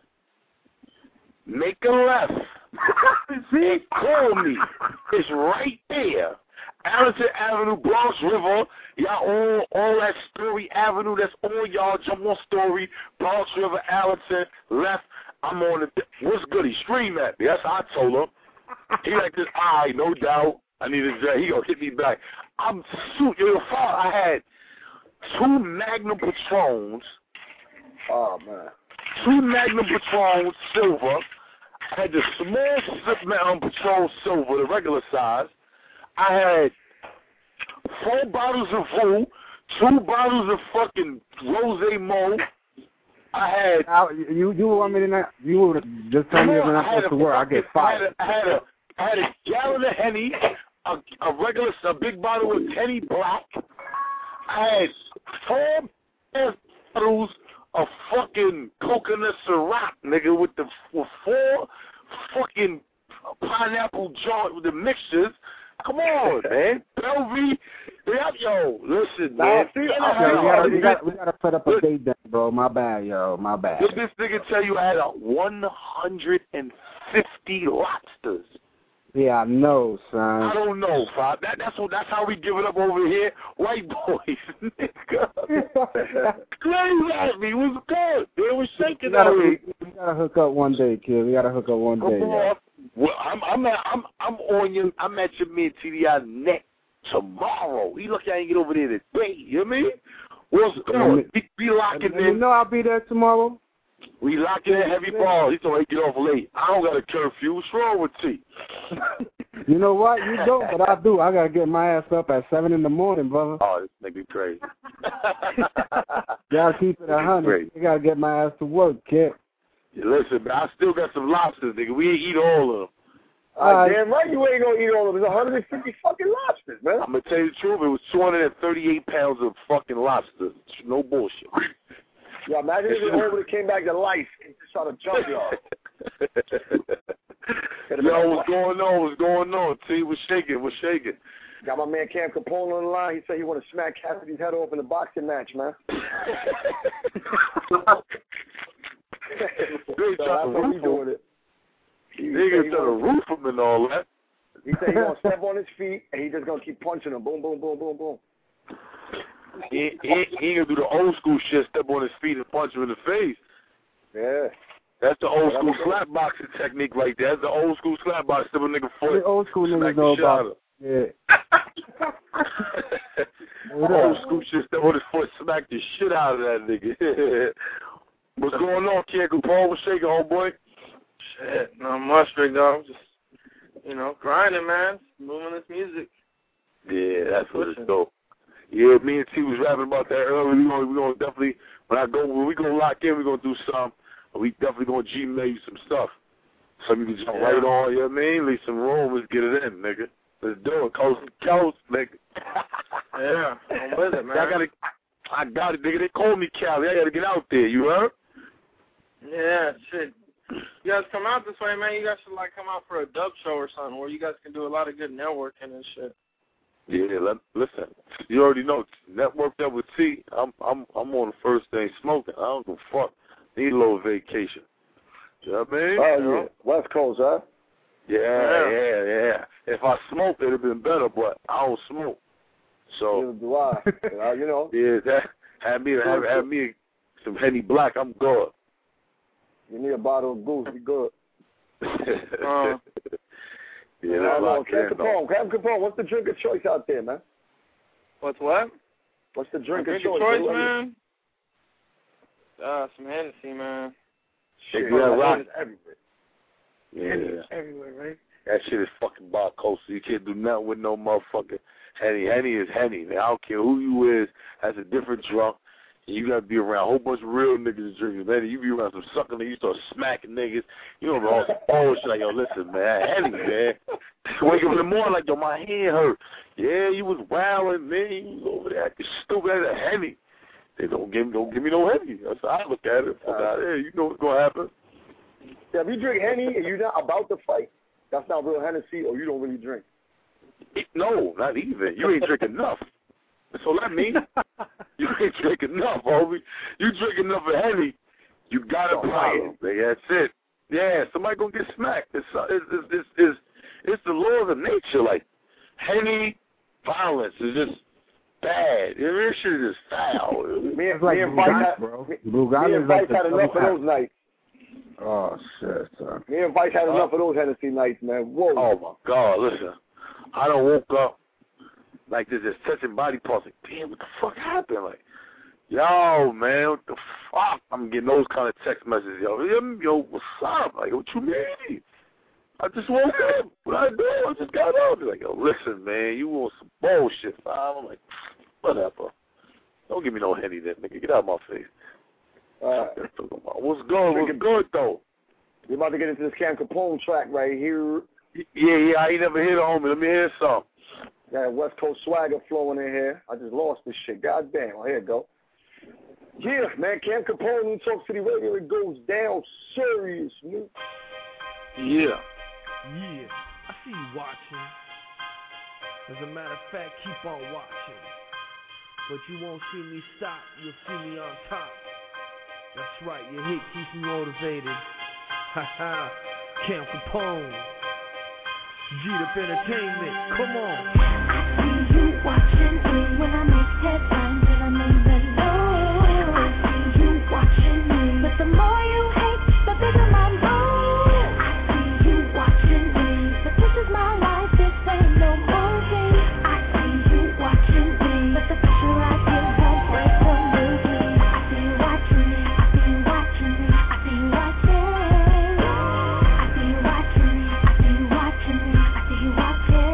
make a left, See? and call me. It's right there. Allerton Avenue, Bronx River, y'all all, all that Story Avenue, that's all y'all, jump on Story, Bronx River, Allerton, left, I'm on the, what's good, he scream at me, that's how I told him. He like this, all right, no doubt, I need his, he gonna hit me back. I'm shoot, yo, I had two Magnum Patrons, Oh, man. two Magnum Patrons silver, I had the small Magnum Patron silver, the regular size, I had four bottles of Voo, two bottles of fucking Rosé Mo. I had. Now, you you want me to not? You would just tell me if I'm not supposed to work. I get fired. I had a I had a, I had a gallon of Henny, a, a regular, a big bottle of Henny Black. I had four bottles a fucking coconut syrup, nigga, with the with four fucking pineapple joint with the mixtures. Come on, man. Belvy, they have, yo, listen, man. See, Yo, we, gotta, we, gotta, we gotta set up a date then, bro. My bad, yo. My bad. Did this nigga tell you I had a one hundred fifty lobsters? Yeah, I know, son. I don't know, Bob. That, that's what. That's how we give it up over here. White boys, nigga. Crazy at me. It was good. They was shaking we gotta, we, we gotta hook up one day, kid. We gotta hook up one day. Yo. Well, I'm I'm at, I'm I'm on your I'm at your man T D I neck tomorrow. He lucky I ain't get over there today. You know what I mean? What's going? We, we locking in. You know I'll be there tomorrow. We locking in heavy balls. He told me to get off late. I don't got a curfew. What's wrong with T? You know what? You don't, but I do. I gotta get my ass up at seven in the morning, brother. Oh, this nigga crazy. Y'all keep it a hundred. You gotta get my ass to work, kid. Yeah, listen, man, I still got some lobsters, nigga. We ain't eat all of them. Uh, damn right you ain't gonna eat all of them. There's one hundred fifty fucking lobsters, man. I'm gonna tell you the truth. It was two hundred thirty-eight pounds of fucking lobsters. No bullshit. Yeah, imagine if the over came back to life and just started jumping off. Yo, what's going on? What's going on? T, what's shaking? What's shaking? Got my man Cam Capone on the line. He said he want to smack Cassidy's head off in a boxing match, man. They so trying to roof him. It. He, Niggas trying to roof him and all that. He said he gonna step on his feet and he just gonna keep punching him. Boom, boom, boom, boom, boom. He, he, he ain't gonna do the old school shit, step on his feet and punch him in the face. Yeah. That's the old school slap boxing technique right there. That's the old school slap boxing. Step on a nigga foot. The old school niggas know about it. Yeah. Old school shit, step on his foot, smack the shit out of that nigga. What's going on, Ken Capone? What's shaking, homeboy? Shit, not much, big dog. Just, you know, grinding, man. Moving this music. Yeah, that's what it's dope. Yeah, me and T was rapping about that earlier. We're gonna, we gonna definitely, when I go, when we gonna lock in, we're gonna do some. We definitely gonna Gmail you some stuff. So you can jump yeah. right on, you know what I mean? Leave some room, let's get it in, nigga. Let's do it, coast to coast, nigga. Yeah, I'm with it, man. I gotta, I got it, nigga. They call me Cali. I gotta get out there, you heard? Yeah, shit. You guys come out this way, man. You guys should, like, come out for a dub show or something where you guys can do a lot of good networking and shit. Yeah, let, listen. You already know. Networked up with T. I'm, I'm, I'm on the first thing smoking. I don't give a fuck. Need a little vacation. You know what I mean? Oh, you know? yeah. West Coast, huh? Yeah, yeah, yeah, yeah. If I smoked, it'd have been better, but I don't smoke. So, Neither do I. uh, you know. Yeah, that had me, have, have me some Henny Black. I'm good. You need a bottle of Goose. You good. uh, yeah, I know. Cam Capone. Cam Capone, what's the drink of choice out there, man? What's what? What's the drink, drink of choice? choice, man? Uh, some Hennessy, man. Shit, yeah, rock everywhere. Yeah. Everywhere, right? That shit is fucking bi-coastal. You can't do nothing with no motherfucking Henny. Henny is Henny. Man, I don't care who you is. That's a different drunk. And you gotta be around a whole bunch of real niggas drinking. Man, you be around some sucker niggas, you start smacking niggas. You know, all some bullshit. Like, yo, listen, man, Henny, man. Wake up in the morning like, yo, my hand hurt. Yeah, you was wilding, man. You was over there acting stupid as a Henny. They don't give me, don't give me no Henny. That's how I look at it. Fuck out there. You know what's gonna happen. Yeah, if you drink Henny and you're not about to fight, that's not real Hennessy, or you don't really drink. It, no, not even. You ain't drink enough. So that means you ain't drink enough, homie. You drink enough of Henny, you got a problem. That's it. Yeah, somebody gonna get smacked. It's it's it's it's, it's, it's the laws of nature. Like Henny, violence is just bad. This shit is foul. Me and, like me and Vice had, bro. me, Bugatti me and is Vice like the had enough of those nights. Oh shit, son. Me and Vice had enough uh, of those Hennessy nights, man. Whoa. Oh my God, listen. I done woke up like this, just touching body parts. Like, damn, what the fuck happened? Like, yo, man, what the fuck? I'm getting those kind of text messages, yo. Yo, what's up? Like, what you mean? I just woke up. What I do? I just got up. They're like, yo, listen, man, you want some bullshit, fam. I'm like, whatever. Don't give me no Henny then, nigga. Get out of my face. Uh, what's good? What's good, though? We're about to get into this Cam Capone track right here. Yeah, yeah, I ain't never hit it, homie. Let me hear some. Got West Coast swagger flowing in here. I just lost this shit. God damn. Well, here it go. Yeah, man, Cam Capone, New Talk City Radio, it goes down serious, man. Yeah. Yeah, I see you watching. As a matter of fact, keep on watching. But you won't see me stop, you'll see me on top. That's right, your hit keeps me motivated. Ha ha, Cam Capone. G-Up Entertainment, come on. I see you watching me when I make headlines and I name the Lord. I see you watching me, but the more you hate, the bigger my load. I see you watching me, but this is my life, this ain't no movie. I see you watching me, but the pressure I give won't break the movie. I see you watching me, I see you watching me, I see you watching. I see you watching me, I see you watching me, I see you watching.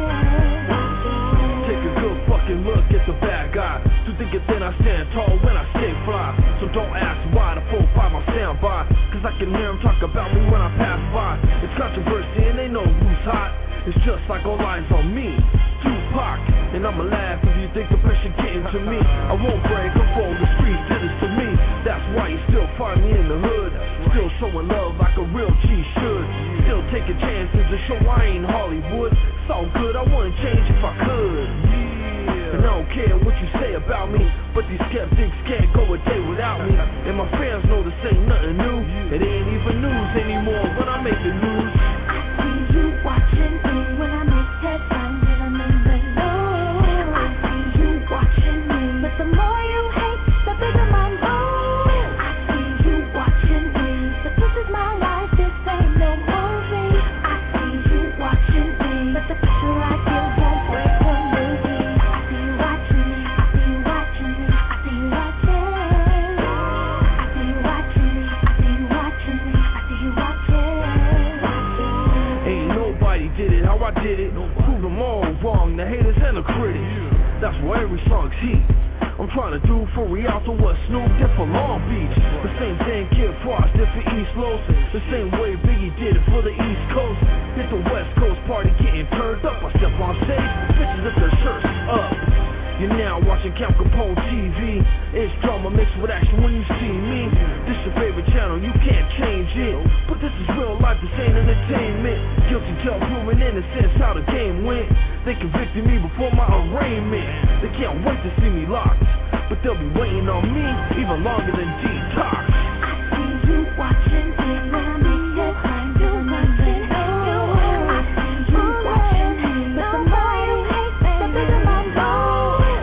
Take a good fucking look at the bad guy. You think it then I stand tall when I stay fly. So don't ask why the four five my sound by. Cause I can hear them talk about me when I pass by. It's controversy and they know who's hot. It's just like all eyes on me, Tupac. And I'ma laugh if you think the pressure getting to me. I won't break, I'm from the streets, did this to me. That's why you still find me in the hood. Still showing love like a real G should. Still taking chances to show I ain't Hollywood. It's all good, I wouldn't change if I could. And I don't care what you say about me, but these skeptics can't go a day without me. And my fans know this ain't nothing new. It ain't even news anymore when I make the news. I see you watching me when I make headlines and I name the Lord. I see you watching me, but the more you hate, the bigger my load. I see you watching me, but this is my life, this ain't no movie. I see you watching me, but the pressure I give won't break the movie. I see you watching me, I see you watching me, I see you watching. I see you watching me, I see you watching me, I see you watching. Ain't nobody did it how I did it. Prove them all wrong, the haters and the critics. That's why every song's heat. I'm trying to do for Rialto what Snoop did for Long Beach. The same thing Kid Frost did for East Los. The same way Biggie did it for the East Coast. Hit the West Coast party getting turned up. I step on stage, bitches if their shirts up. You're now watching Cam Capone T V. It's drama mixed with action when you see me. This your favorite channel, you can't change it. But this is real life, this ain't entertainment. Guilty till proven innocence, how the game went. They convicted me before my arraignment. They can't wait to see me locked, but they'll be waiting on me even longer than Detox. I see you watching me when I make headlines and I name the Lord. I see you watching me, but the more you hate, the bigger my load.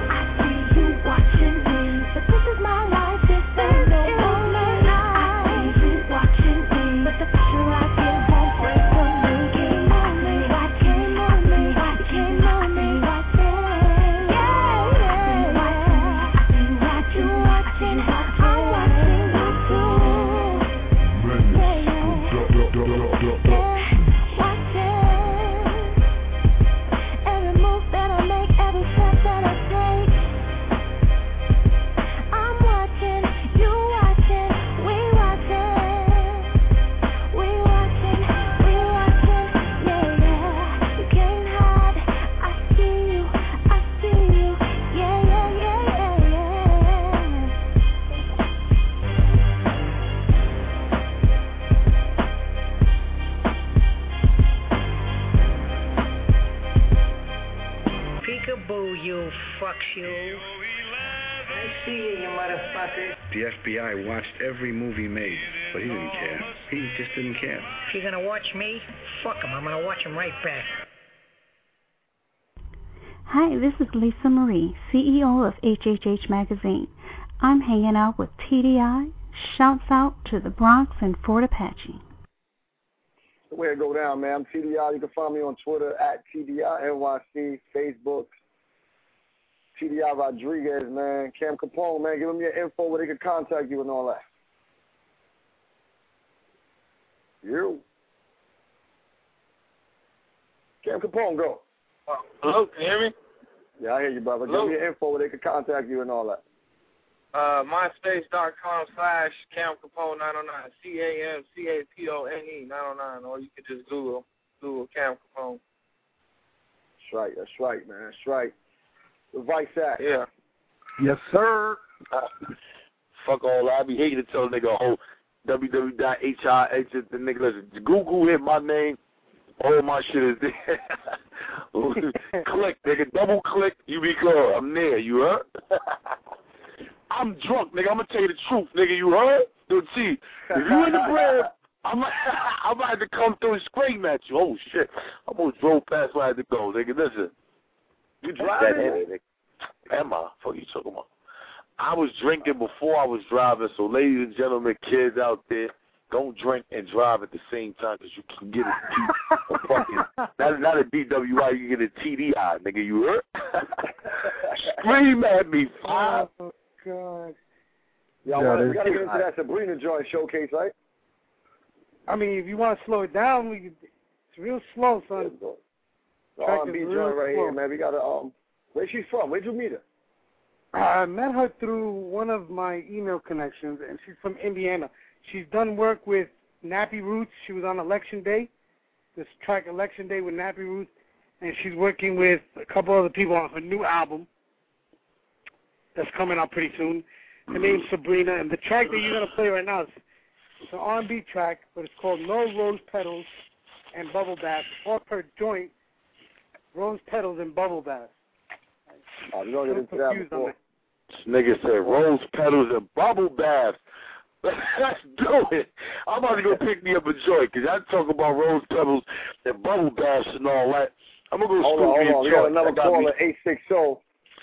The F B I watched every movie made, but he didn't care. He just didn't care. If you're gonna watch me, fuck him. I'm gonna watch him right back. Hi, this is Lisa Marie, C E O of H H H Magazine. I'm hanging out with T D I. Shouts out to the Bronx and Fort Apache. The way it go down, man. I'm T D I. You can find me on Twitter at T D I N Y C, Facebook. T D I Rodriguez, man. Cam Capone, man. Give them your info where they can contact you and all that. You. Cam Capone, go. Uh, hello, can you hear me? Yeah, I hear you, brother. Hello? Give me your info where they can contact you and all that. Uh, MySpace.com slash Cam Capone nine oh nine. C A M C A P O N E nine oh nine. Or you could just Google, Google Cam Capone. That's right. That's right, man. That's right. The Vice Act. Yeah. Yes, sir. Uh, Fuck all that. I be hating to tell a nigga, oh, w w w dot h i h, the nigga, listen, Google hit my name, all my shit is there. Click, nigga, double click, you be called. I'm there, you heard? I'm drunk, nigga, I'm gonna tell you the truth, nigga, you heard? Dude, see, if you in the bread, I'm I'm about to come through and scream at you. Oh, shit. I almost drove past where I had to go, nigga, listen. You driving? That Am I? Fuck you talking about? I was drinking before I was driving, so ladies and gentlemen, kids out there, don't drink and drive at the same time because you can get a, a fucking, not, not a D W I, you can get a T D I, nigga, you heard? Scream at me, five. Oh, God. Yeah, yeah, we got to get into that Sabrina joint showcase, right? I mean, if you want to slow it down, we could, it's real slow, son. The R and B joint right here, man. We got to, um, where's she from? Where'd you meet her? I met her through one of my email connections, and she's from Indiana. She's done work with Nappy Roots. She was on Election Day, this track Election Day with Nappy Roots, and she's working with a couple other people on her new album that's coming out pretty soon. Her name's Sabrina, and the track that you're going to play right now is it's an R and B track, but it's called No Rose Petals and Bubble Bath. Off her joint, Rose Petals and Bubble Bath. I'm going to get into that before. This nigga said rose petals and bubble baths. Let's do it. I'm about to go pick me up a joint because I talk about rose petals and bubble baths and all that. I'm going to go scoop me a joint. We got another caller, eight six zero.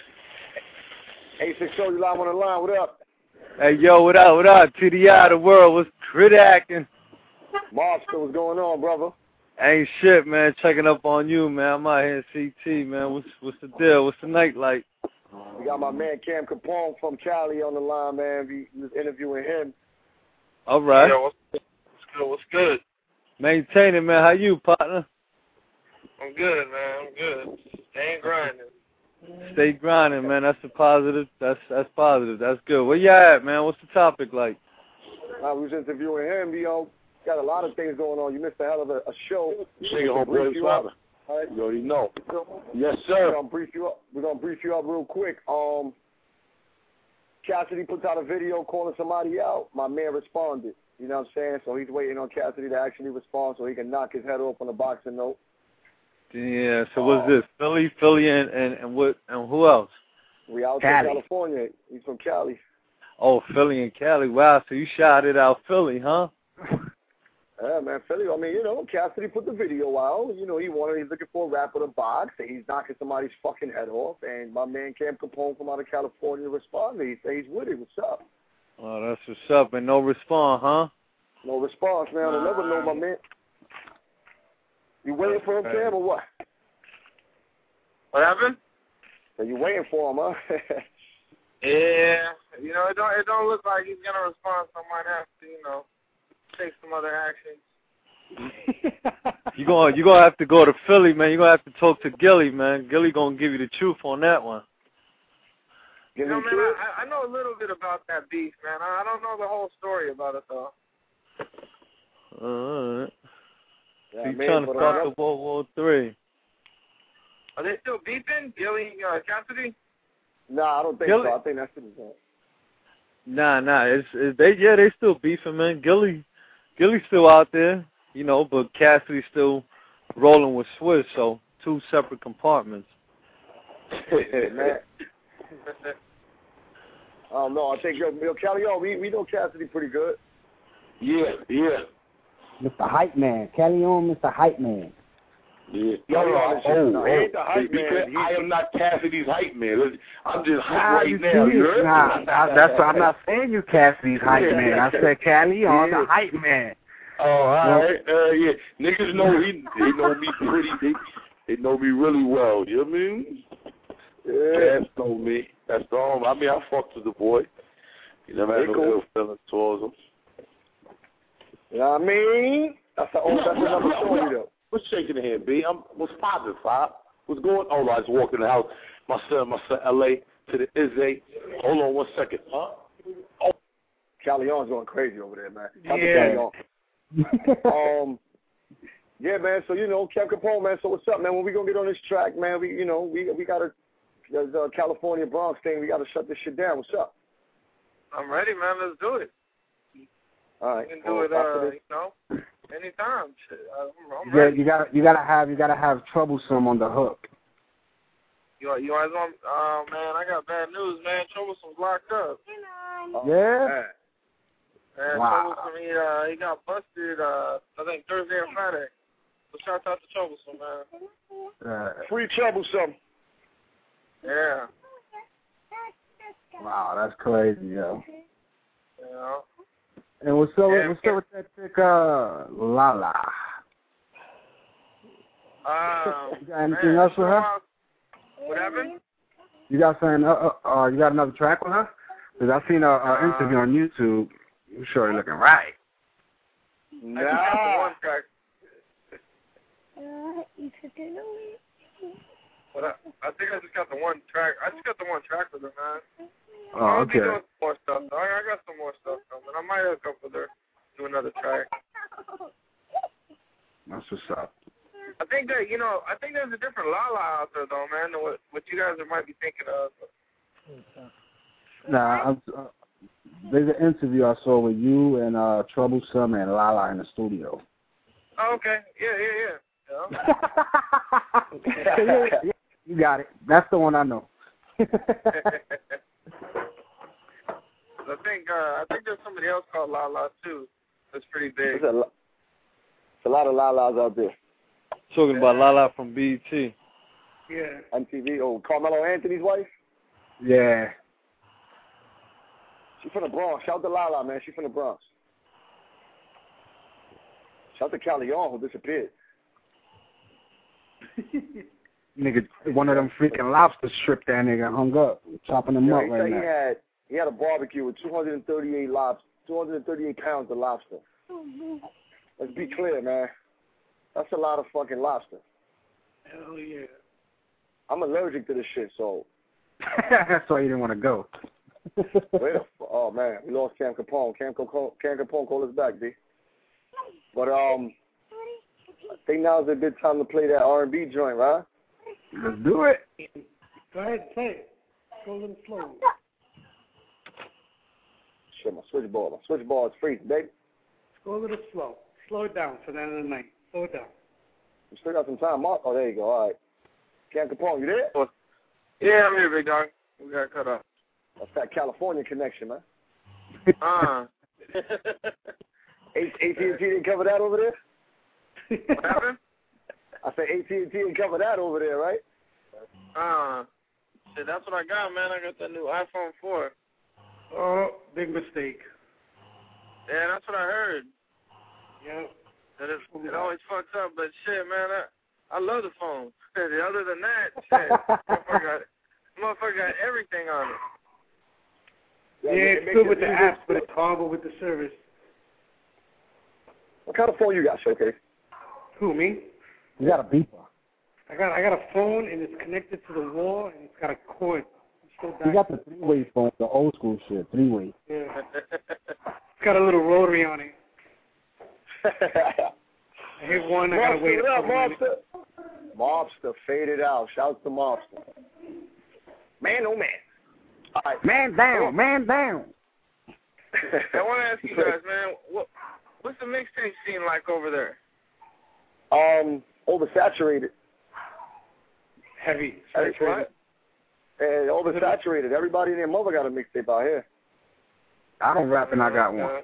eight six zero, you live on the line. What up? Hey, yo, what up, what up? T D I, the world, what's crit acting? Monster, what's going on, brother? Ain't shit, man. Checking up on you, man. I'm out here in C T, man. What's what's the deal? What's the night like? We got my man Cam Capone from Cali on the line, man. We, we was interviewing him. All right. Yo, what's good? What's good? What's good? Maintaining, man. How you, partner? I'm good, man. I'm good. Staying grinding. Stay grinding, man. That's a positive. That's that's positive. That's good. Where you at, man? What's the topic like? I was interviewing him. You know, got a lot of things going on. You missed a hell of a, a show. Nigga, home brief you up. Right. You already know. Yes, sir. We're gonna brief you up. We're gonna brief you up real quick. Um, Cassidy puts out a video calling somebody out. My man responded. You know what I'm saying? So he's waiting on Cassidy to actually respond so he can knock his head off on a boxing note. Yeah. So what's this? Philly, Philly, and, and and what? And who else? We out Cali. in California. He's from Cali. Oh, Philly and Cali. Wow. So you shouted out Philly, huh? Yeah, man, Philly. I mean, you know, Cassidy put the video out. You know, he wanted, he's looking for a rapper to box. He's knocking somebody's fucking head off. And my man Cam Capone from out of California responded. He said he's with it. What's up? Oh, that's what's up. And no response, huh? No response, man. I'll never know, my man. You waiting for him, Cam, or what? What happened? So you waiting for him, huh? Yeah. You know, it don't it don't look like he's gonna respond, so I might have to, you know, take some other action. you gonna you gonna have to go to Philly, man. You are gonna have to talk to Gilly, man. Gilly gonna give you the truth on that one. You know, man, I, I know a little bit about that beef, man. I, I don't know the whole story about it though. All right. Yeah, so you man, trying to start uh, the World War Three? Are they still beefing, Gilly uh, Cassidy? No, nah, I don't think Gilly? so. I think that's it. Nah, nah. It's, it's they yeah they still beefing, man. Gilly, Gilly's still out there, you know, but Cassidy's still rolling with Swiss, so two separate compartments. Man. I don't know. I think yo, yo Cali, yo, we we know Cassidy pretty good. Yeah, yeah. Mister Hype Man, Cali on Mister Hype Man. Yeah. No, no, oh, no, he ain't the hype man. I am not Cassidy's hype man. I'm just hype nah, right you now. See, you heard? Nah, I, that's I'm not saying you Cassidy's hype man. I said Cali on yeah. the hype man. Oh, all right. Uh, yeah. Niggas know he, they know me pretty. They, they know me really well. You know what I mean? Yeah. Cats know me. That's all. I mean, I fucked with the boy. You never had no cool. ill feelings towards him. You know what I mean? That's, a, oh, that's another story, though. What's shaking the hand, B? I'm, what's poppin', Bob? What's going on? Oh, I just walked in the house. My son, my son, L A to the Izzy. Hold on one second. Huh? Oh. Callion's going crazy over there, man. Yeah. um, yeah, man. So, you know, Cam Capone, man. So what's up, man? When we going to get on this track, man, we, you know, we we got to, the California Bronx thing, we got to shut this shit down. What's up? I'm ready, man. Let's do it. All right. We can do well, it, uh, after this- you know, anytime. Shit, I'm, I'm Yeah, ready. you got you gotta have you gotta have Troublesome on the hook. You, you guys want? Oh man, I got bad news, man. Troublesome's locked up. Oh, Yeah? man. And Wow. Troublesome, he uh, he got busted. Uh, I think Thursday or Friday. So shout out to Troublesome, man. Uh, Free Troublesome. Yeah. wow, that's crazy, yo. Yeah. And what's up, Yeah, what's up with that chick, uh, Lala? Um, You got anything man, else with her? What happened? You got something, uh, uh, uh, you got another track with her? Because I seen a, a Uh, interview on YouTube. You sure you're looking right. I just got the Nah. one track. But I, I think I just got the one track. I just got the one track with her, man. Oh, I'll be okay. doing some more stuff. Though. I, I got some more stuff coming. I might hook up with her, do another track. That's what's up. I think that, you know, I think there's a different Lala out there, though, man, than what, what you guys might be thinking of. Nah, I'm, uh, there's an interview I saw with you and uh, Troublesome and Lala in the studio. Oh, okay. Yeah, yeah, yeah. yeah. yeah, yeah, you got it. That's the one I know. I think uh, I think there's somebody else called Lala, too. That's pretty big. There's a, lo- there's a lot of Lalas out there. Talking about Lala from B E T. Yeah. M T V. Oh, Carmelo Anthony's wife? Yeah. She's from the Bronx. Shout out to Lala, man. She's from the Bronx. Shout out to Callion, who disappeared. Nigga, one of them freaking lobsters stripped that nigga, hung up, chopping them Yeah, up he right said he now. had he had a barbecue with two hundred thirty-eight lobster, two hundred thirty-eight pounds of lobster. Let's be clear, man. That's a lot of fucking lobster. Hell yeah. I'm allergic to this shit, so. That's why you didn't want to go. Wait a, oh man, we lost Cam Capone. Cam Capone, Cam Capone called us back, B. But um, I think now's a good time to play that R and B joint, right? Let's do it. Go ahead, play it. Go a little slow. Shit, my switchboard, my switchboard is freezing, baby. Go a little slow. Slow it down for the end of the night. Slow it down. We still got some time, Mark. Oh, there you go. All right. Cam Capone, you there? Yeah, I'm here, big dog. We got cut off. That's that California connection, man. Uh. A T and T didn't cover that over there? What happened? I said A T and T didn't cover that over there, right? Uh. Shit, that's what I got, man. I got that new iPhone four. Oh, big mistake. Yeah, that's what I heard. Yeah. That is, it always fucks up, but shit, man, I, I love the phone. Other than that, shit, motherfucker got, motherfucker got everything on it. Yeah, it it's makes good it with the easy. apps, but it's horrible with the service. What kind of phone you got, Showcase? Who, me? You got a beeper. I got I got a phone, and it's connected to the wall, and it's got a cord. It's so You got the three-way phone, the old school shit, three-way. Yeah. It's got a little rotary on it. I hit one, I gotta Mobster, wait a what up, couple minutes. Mobster? Mobster, faded out. Shout to Mobster. Man, oh man. All right. Man down, man down. I want to ask you guys, man, what what's the mixtape scene like over there? Um, oversaturated. Heavy. That's right. And oversaturated. Everybody and their mother got a mixtape out here. I don't rap and I got one.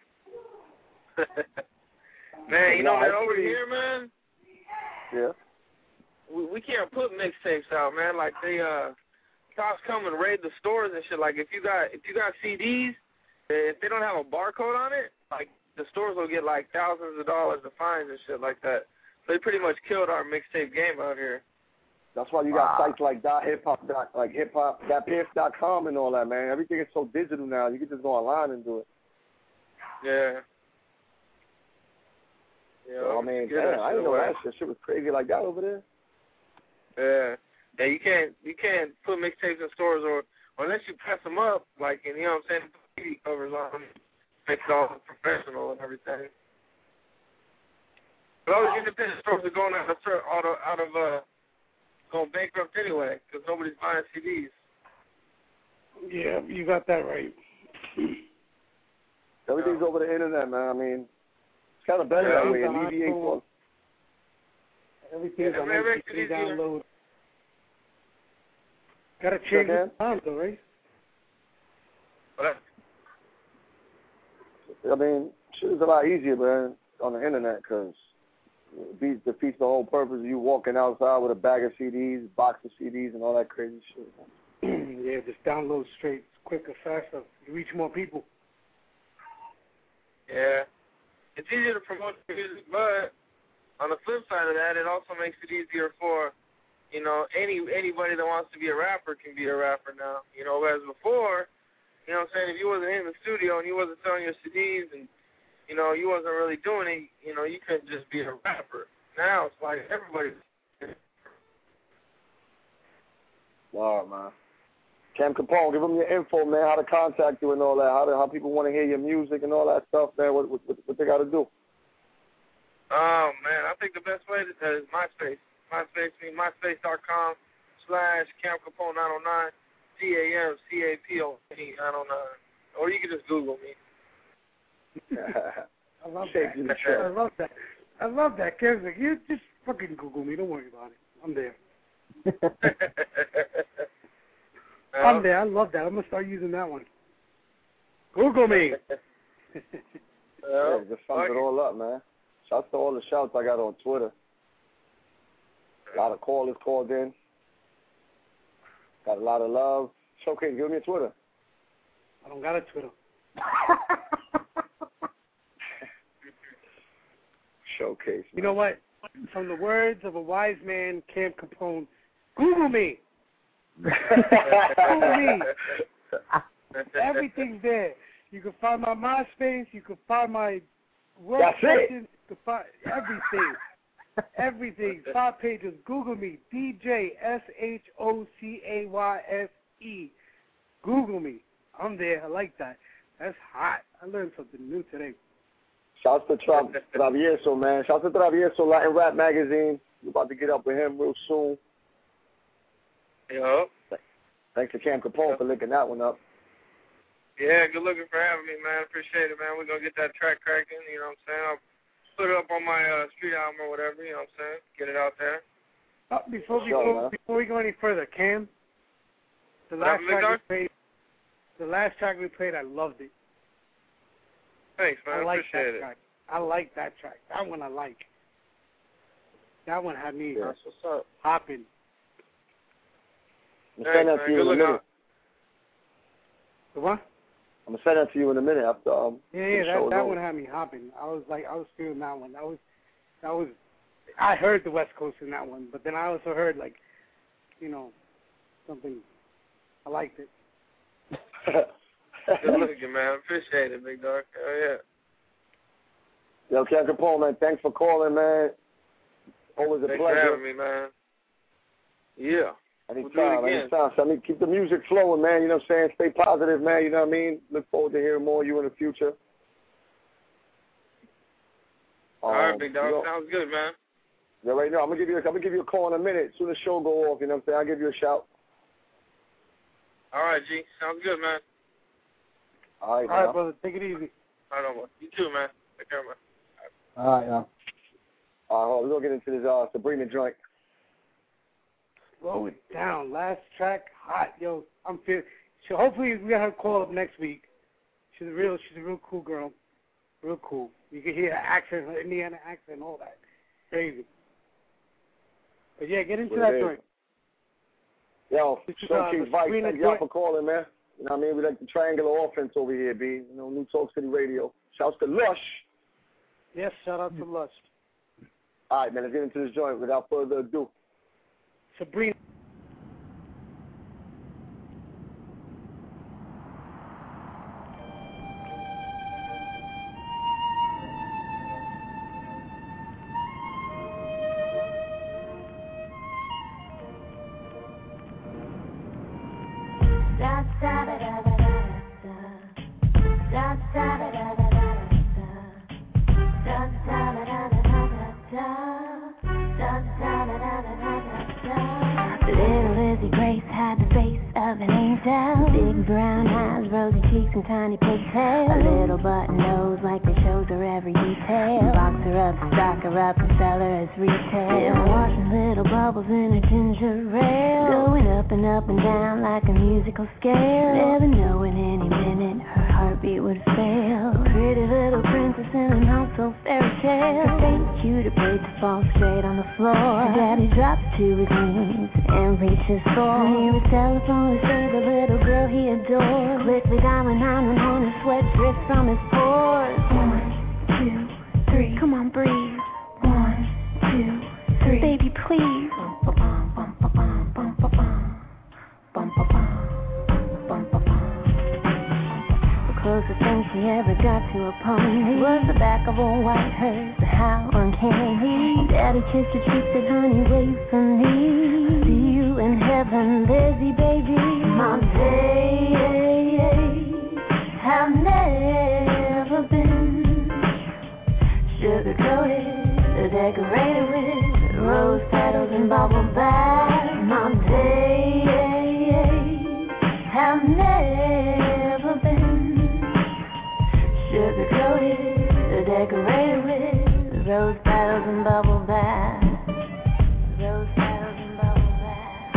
Man, you know, No, man, I over see. here, man, Yeah. we, we can't put mixtapes out, man. Like they uh, cops come and raid the stores and shit. Like if you got if you got C Ds, if they don't have a barcode on it, like the stores will get like thousands of dollars of fines and shit like that. So they pretty much killed our mixtape game out here. That's why you got Wow. sites like dot hip hop dot like hip hop dot piff dot com and all that, man. Everything is so digital now. You can just go online and do it. Yeah. Yeah. So, I mean, get that damn, I shit didn't know away. that shit. Shit was crazy like that over there. Yeah. Yeah, you can't you can't put mixtapes in stores or, or unless you press them up, like, and you know what I'm saying, put T V covers on them, make it all professional and everything. But all the independent stores are going out of out of, out of uh, going bankrupt anyway because nobody's buying C Ds. Yeah, you got that right. Everything's over the internet, man. I mean, it's kind of better Yeah, that way. on Alleviates iPhone. one. Everything's Yeah, on man, M makes P it three easier. download. Gotta change Okay. the sound though, right? What? I mean, shit is a lot easier, man, on the internet because it beats, defeats the whole purpose of you walking outside with a bag of C Ds, box of C Ds, and all that crazy shit. Yeah, just download straight. It's quicker, faster. You reach more people. Yeah. It's easier to promote the music, but on the flip side of that, it also makes it easier for, you know, any anybody that wants to be a rapper can be a rapper now. You know, whereas before, you know what I'm saying, if you wasn't in the studio and you wasn't selling your C Ds and, you know, you wasn't really doing it, you know, you couldn't just be a rapper. Now it's like everybody's. Wow, man. Cam Capone, give them your info, man, how to contact you and all that, how to, how people want to hear your music and all that stuff, man, what, what, what they got to do. Oh, man, I think the best way to, uh, is MySpace. MySpace, me, MySpace.com slash Cam Capone nine oh nine, C A M C A P O N E nine oh nine. Or you can just Google me. I love that. I love that. I love that. Kev's like, you just fucking Google me. Don't worry about it. I'm there. I'm there. I love that. I'm going to start using that one. Google me. Yeah, just sums it all up, man. Shouts to all the shouts I got on Twitter. A lot of callers called in. Got a lot of love. Showcase, give me your Twitter. I don't got a Twitter. Showcase. You know what? From the words of a wise man, Cam Capone, Google me. Google me. Everything's there. You can find my MySpace. You can find my web That's it. section. You can find everything. Everything. Five pages. Google me. D J S H O C A Y S E. Google me. I'm there. I like that. That's hot. I learned something new today. Shouts to Tra- Travieso, man. Shouts to Travieso, Latin Rap Magazine. We're about to get up with him real soon. Yo. Thanks to Cam Capone for linking that one up. Yeah, good looking for having me, man. Appreciate it, man. We're going to get that track cracking, you know what I'm saying? I'll put it up on my uh, street album or whatever, you know what I'm saying? Get it out there. Oh, before, we Sure, go, man. before we go any further, Cam, the What last happened, track we Victor? played, the last track we played, I loved it. Thanks, man. I like Appreciate that it. track. I like that track. That one I like. That one had me That's what's up. hopping. I'm going to send Thanks, that to man. you Good in a looking minute. out. The what? I'm going to send that to you in a minute after um, Yeah, the yeah, show that, is that over. one had me hopping. I was like, I was feeling that one. That was, that was. I heard the West Coast in that one, but then I also heard like, you know, something. I liked it. Good looking, man. Appreciate it, big dog. Oh, yeah. Yo, Cam Capone, man, thanks for calling, man. Always a Thanks pleasure. for having me, man. Yeah. Anytime, We'll do it again. anytime. So I mean, keep the music flowing, man. You know what I'm saying? Stay positive, man. You know what I mean? Look forward to hearing more of you in the future. All right, Um, big dog. you know- Sounds good, man. Yeah, right now. I'm gonna give you. I'm gonna give you a call in a minute. As soon as the show go off, you know what I'm saying? I'll give you a shout. All right, G. Sounds good, man. All right, All right, now. brother. Take it easy. I don't know. You too, man. Take care, man. All right, yeah. All right, we're gonna get into this uh, Sabrina joint. Slow it down. Last track, hot, yo. I'm feeling. So hopefully we got her call up next week. She's a real. She's a real cool girl. Real cool. You can hear her accent, her Indiana accent, all that. Crazy. But yeah, get into What that it is. joint. Yo, This is, Showcase uh, Vice, Sabrina thank y'all joint. for calling, man. You know what I mean? We like the triangular offense over here, B. You know, New Talk City Radio. Shouts to Lush. Yes, shout out to Lush. All right, man, let's get into this joint without further ado. Sabrina. Little Lizzie Grace had the face of of an angel. Big brown eyes, rosy cheeks, and tiny pigtails. A little button nose like the shows her every detail. Box her up, stock her up, and sell her as retail. Still washing little bubbles in her ginger ale. Going up and up and down like a musical scale. Never knowing any minute her heartbeat would fail. A pretty little princess in an also fairy tale. Her fate cute, paid to fall straight on the floor. Her daddy drops to his knees and reaches for. And he was telephone to save the little girl he adored. Quickly dialing nine one one, his sweat drips from his pores. One, two, three. Come on, breathe. One, two, three. Baby, please. Bum, bum, bum, bum, bum, bum, bum, bum. Bum, bum, bum. Closest thing she ever got to a pony was the back of a white hearse. How uncanny. Daddy kissed her cheek, said, honey, wait for me. See you in heaven, Lizzie, baby. My days have never been sugar-coated, decorated with rose petals and bubble bath. My days have never been sugar-coated, decorated with rose petals and bubble bath. Rose petals and bubble bath.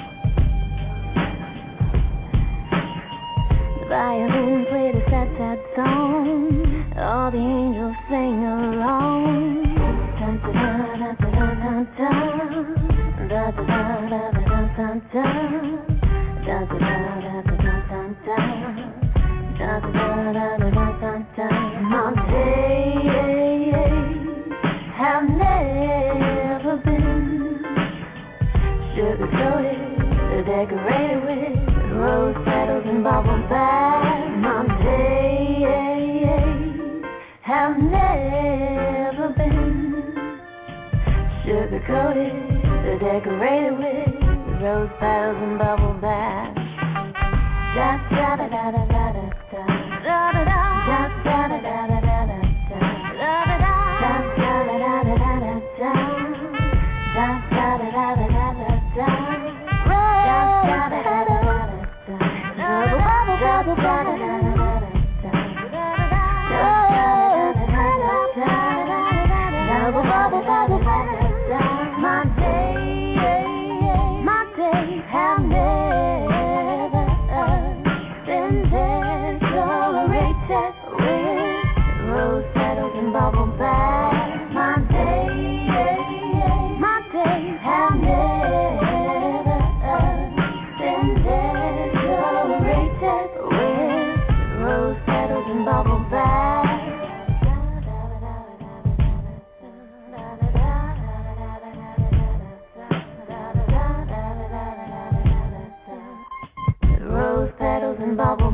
The violin played a sad, sad song. All the angels sang along. Dun dun dun dun dun dun dun dun dun dun dun dun dun dun. Da da da da da da da. My days have never been sugar-coated, decorated with rose petals and bubble bath. My days have never been sugar-coated, decorated with rose petals and bubble bath. Da da da da da da da. Da da da da da da da da da da. Da da da da da da da da da. Da da da da da da da da. Da da da da da da. Bubble bubble bubble bubble da da da da. Bubble bubble bubble da. My day, my day have never been decorated with rose petals and bubble bath. My day, my day have never been decorated with rose petals and bubble bath. Rose petals and bubble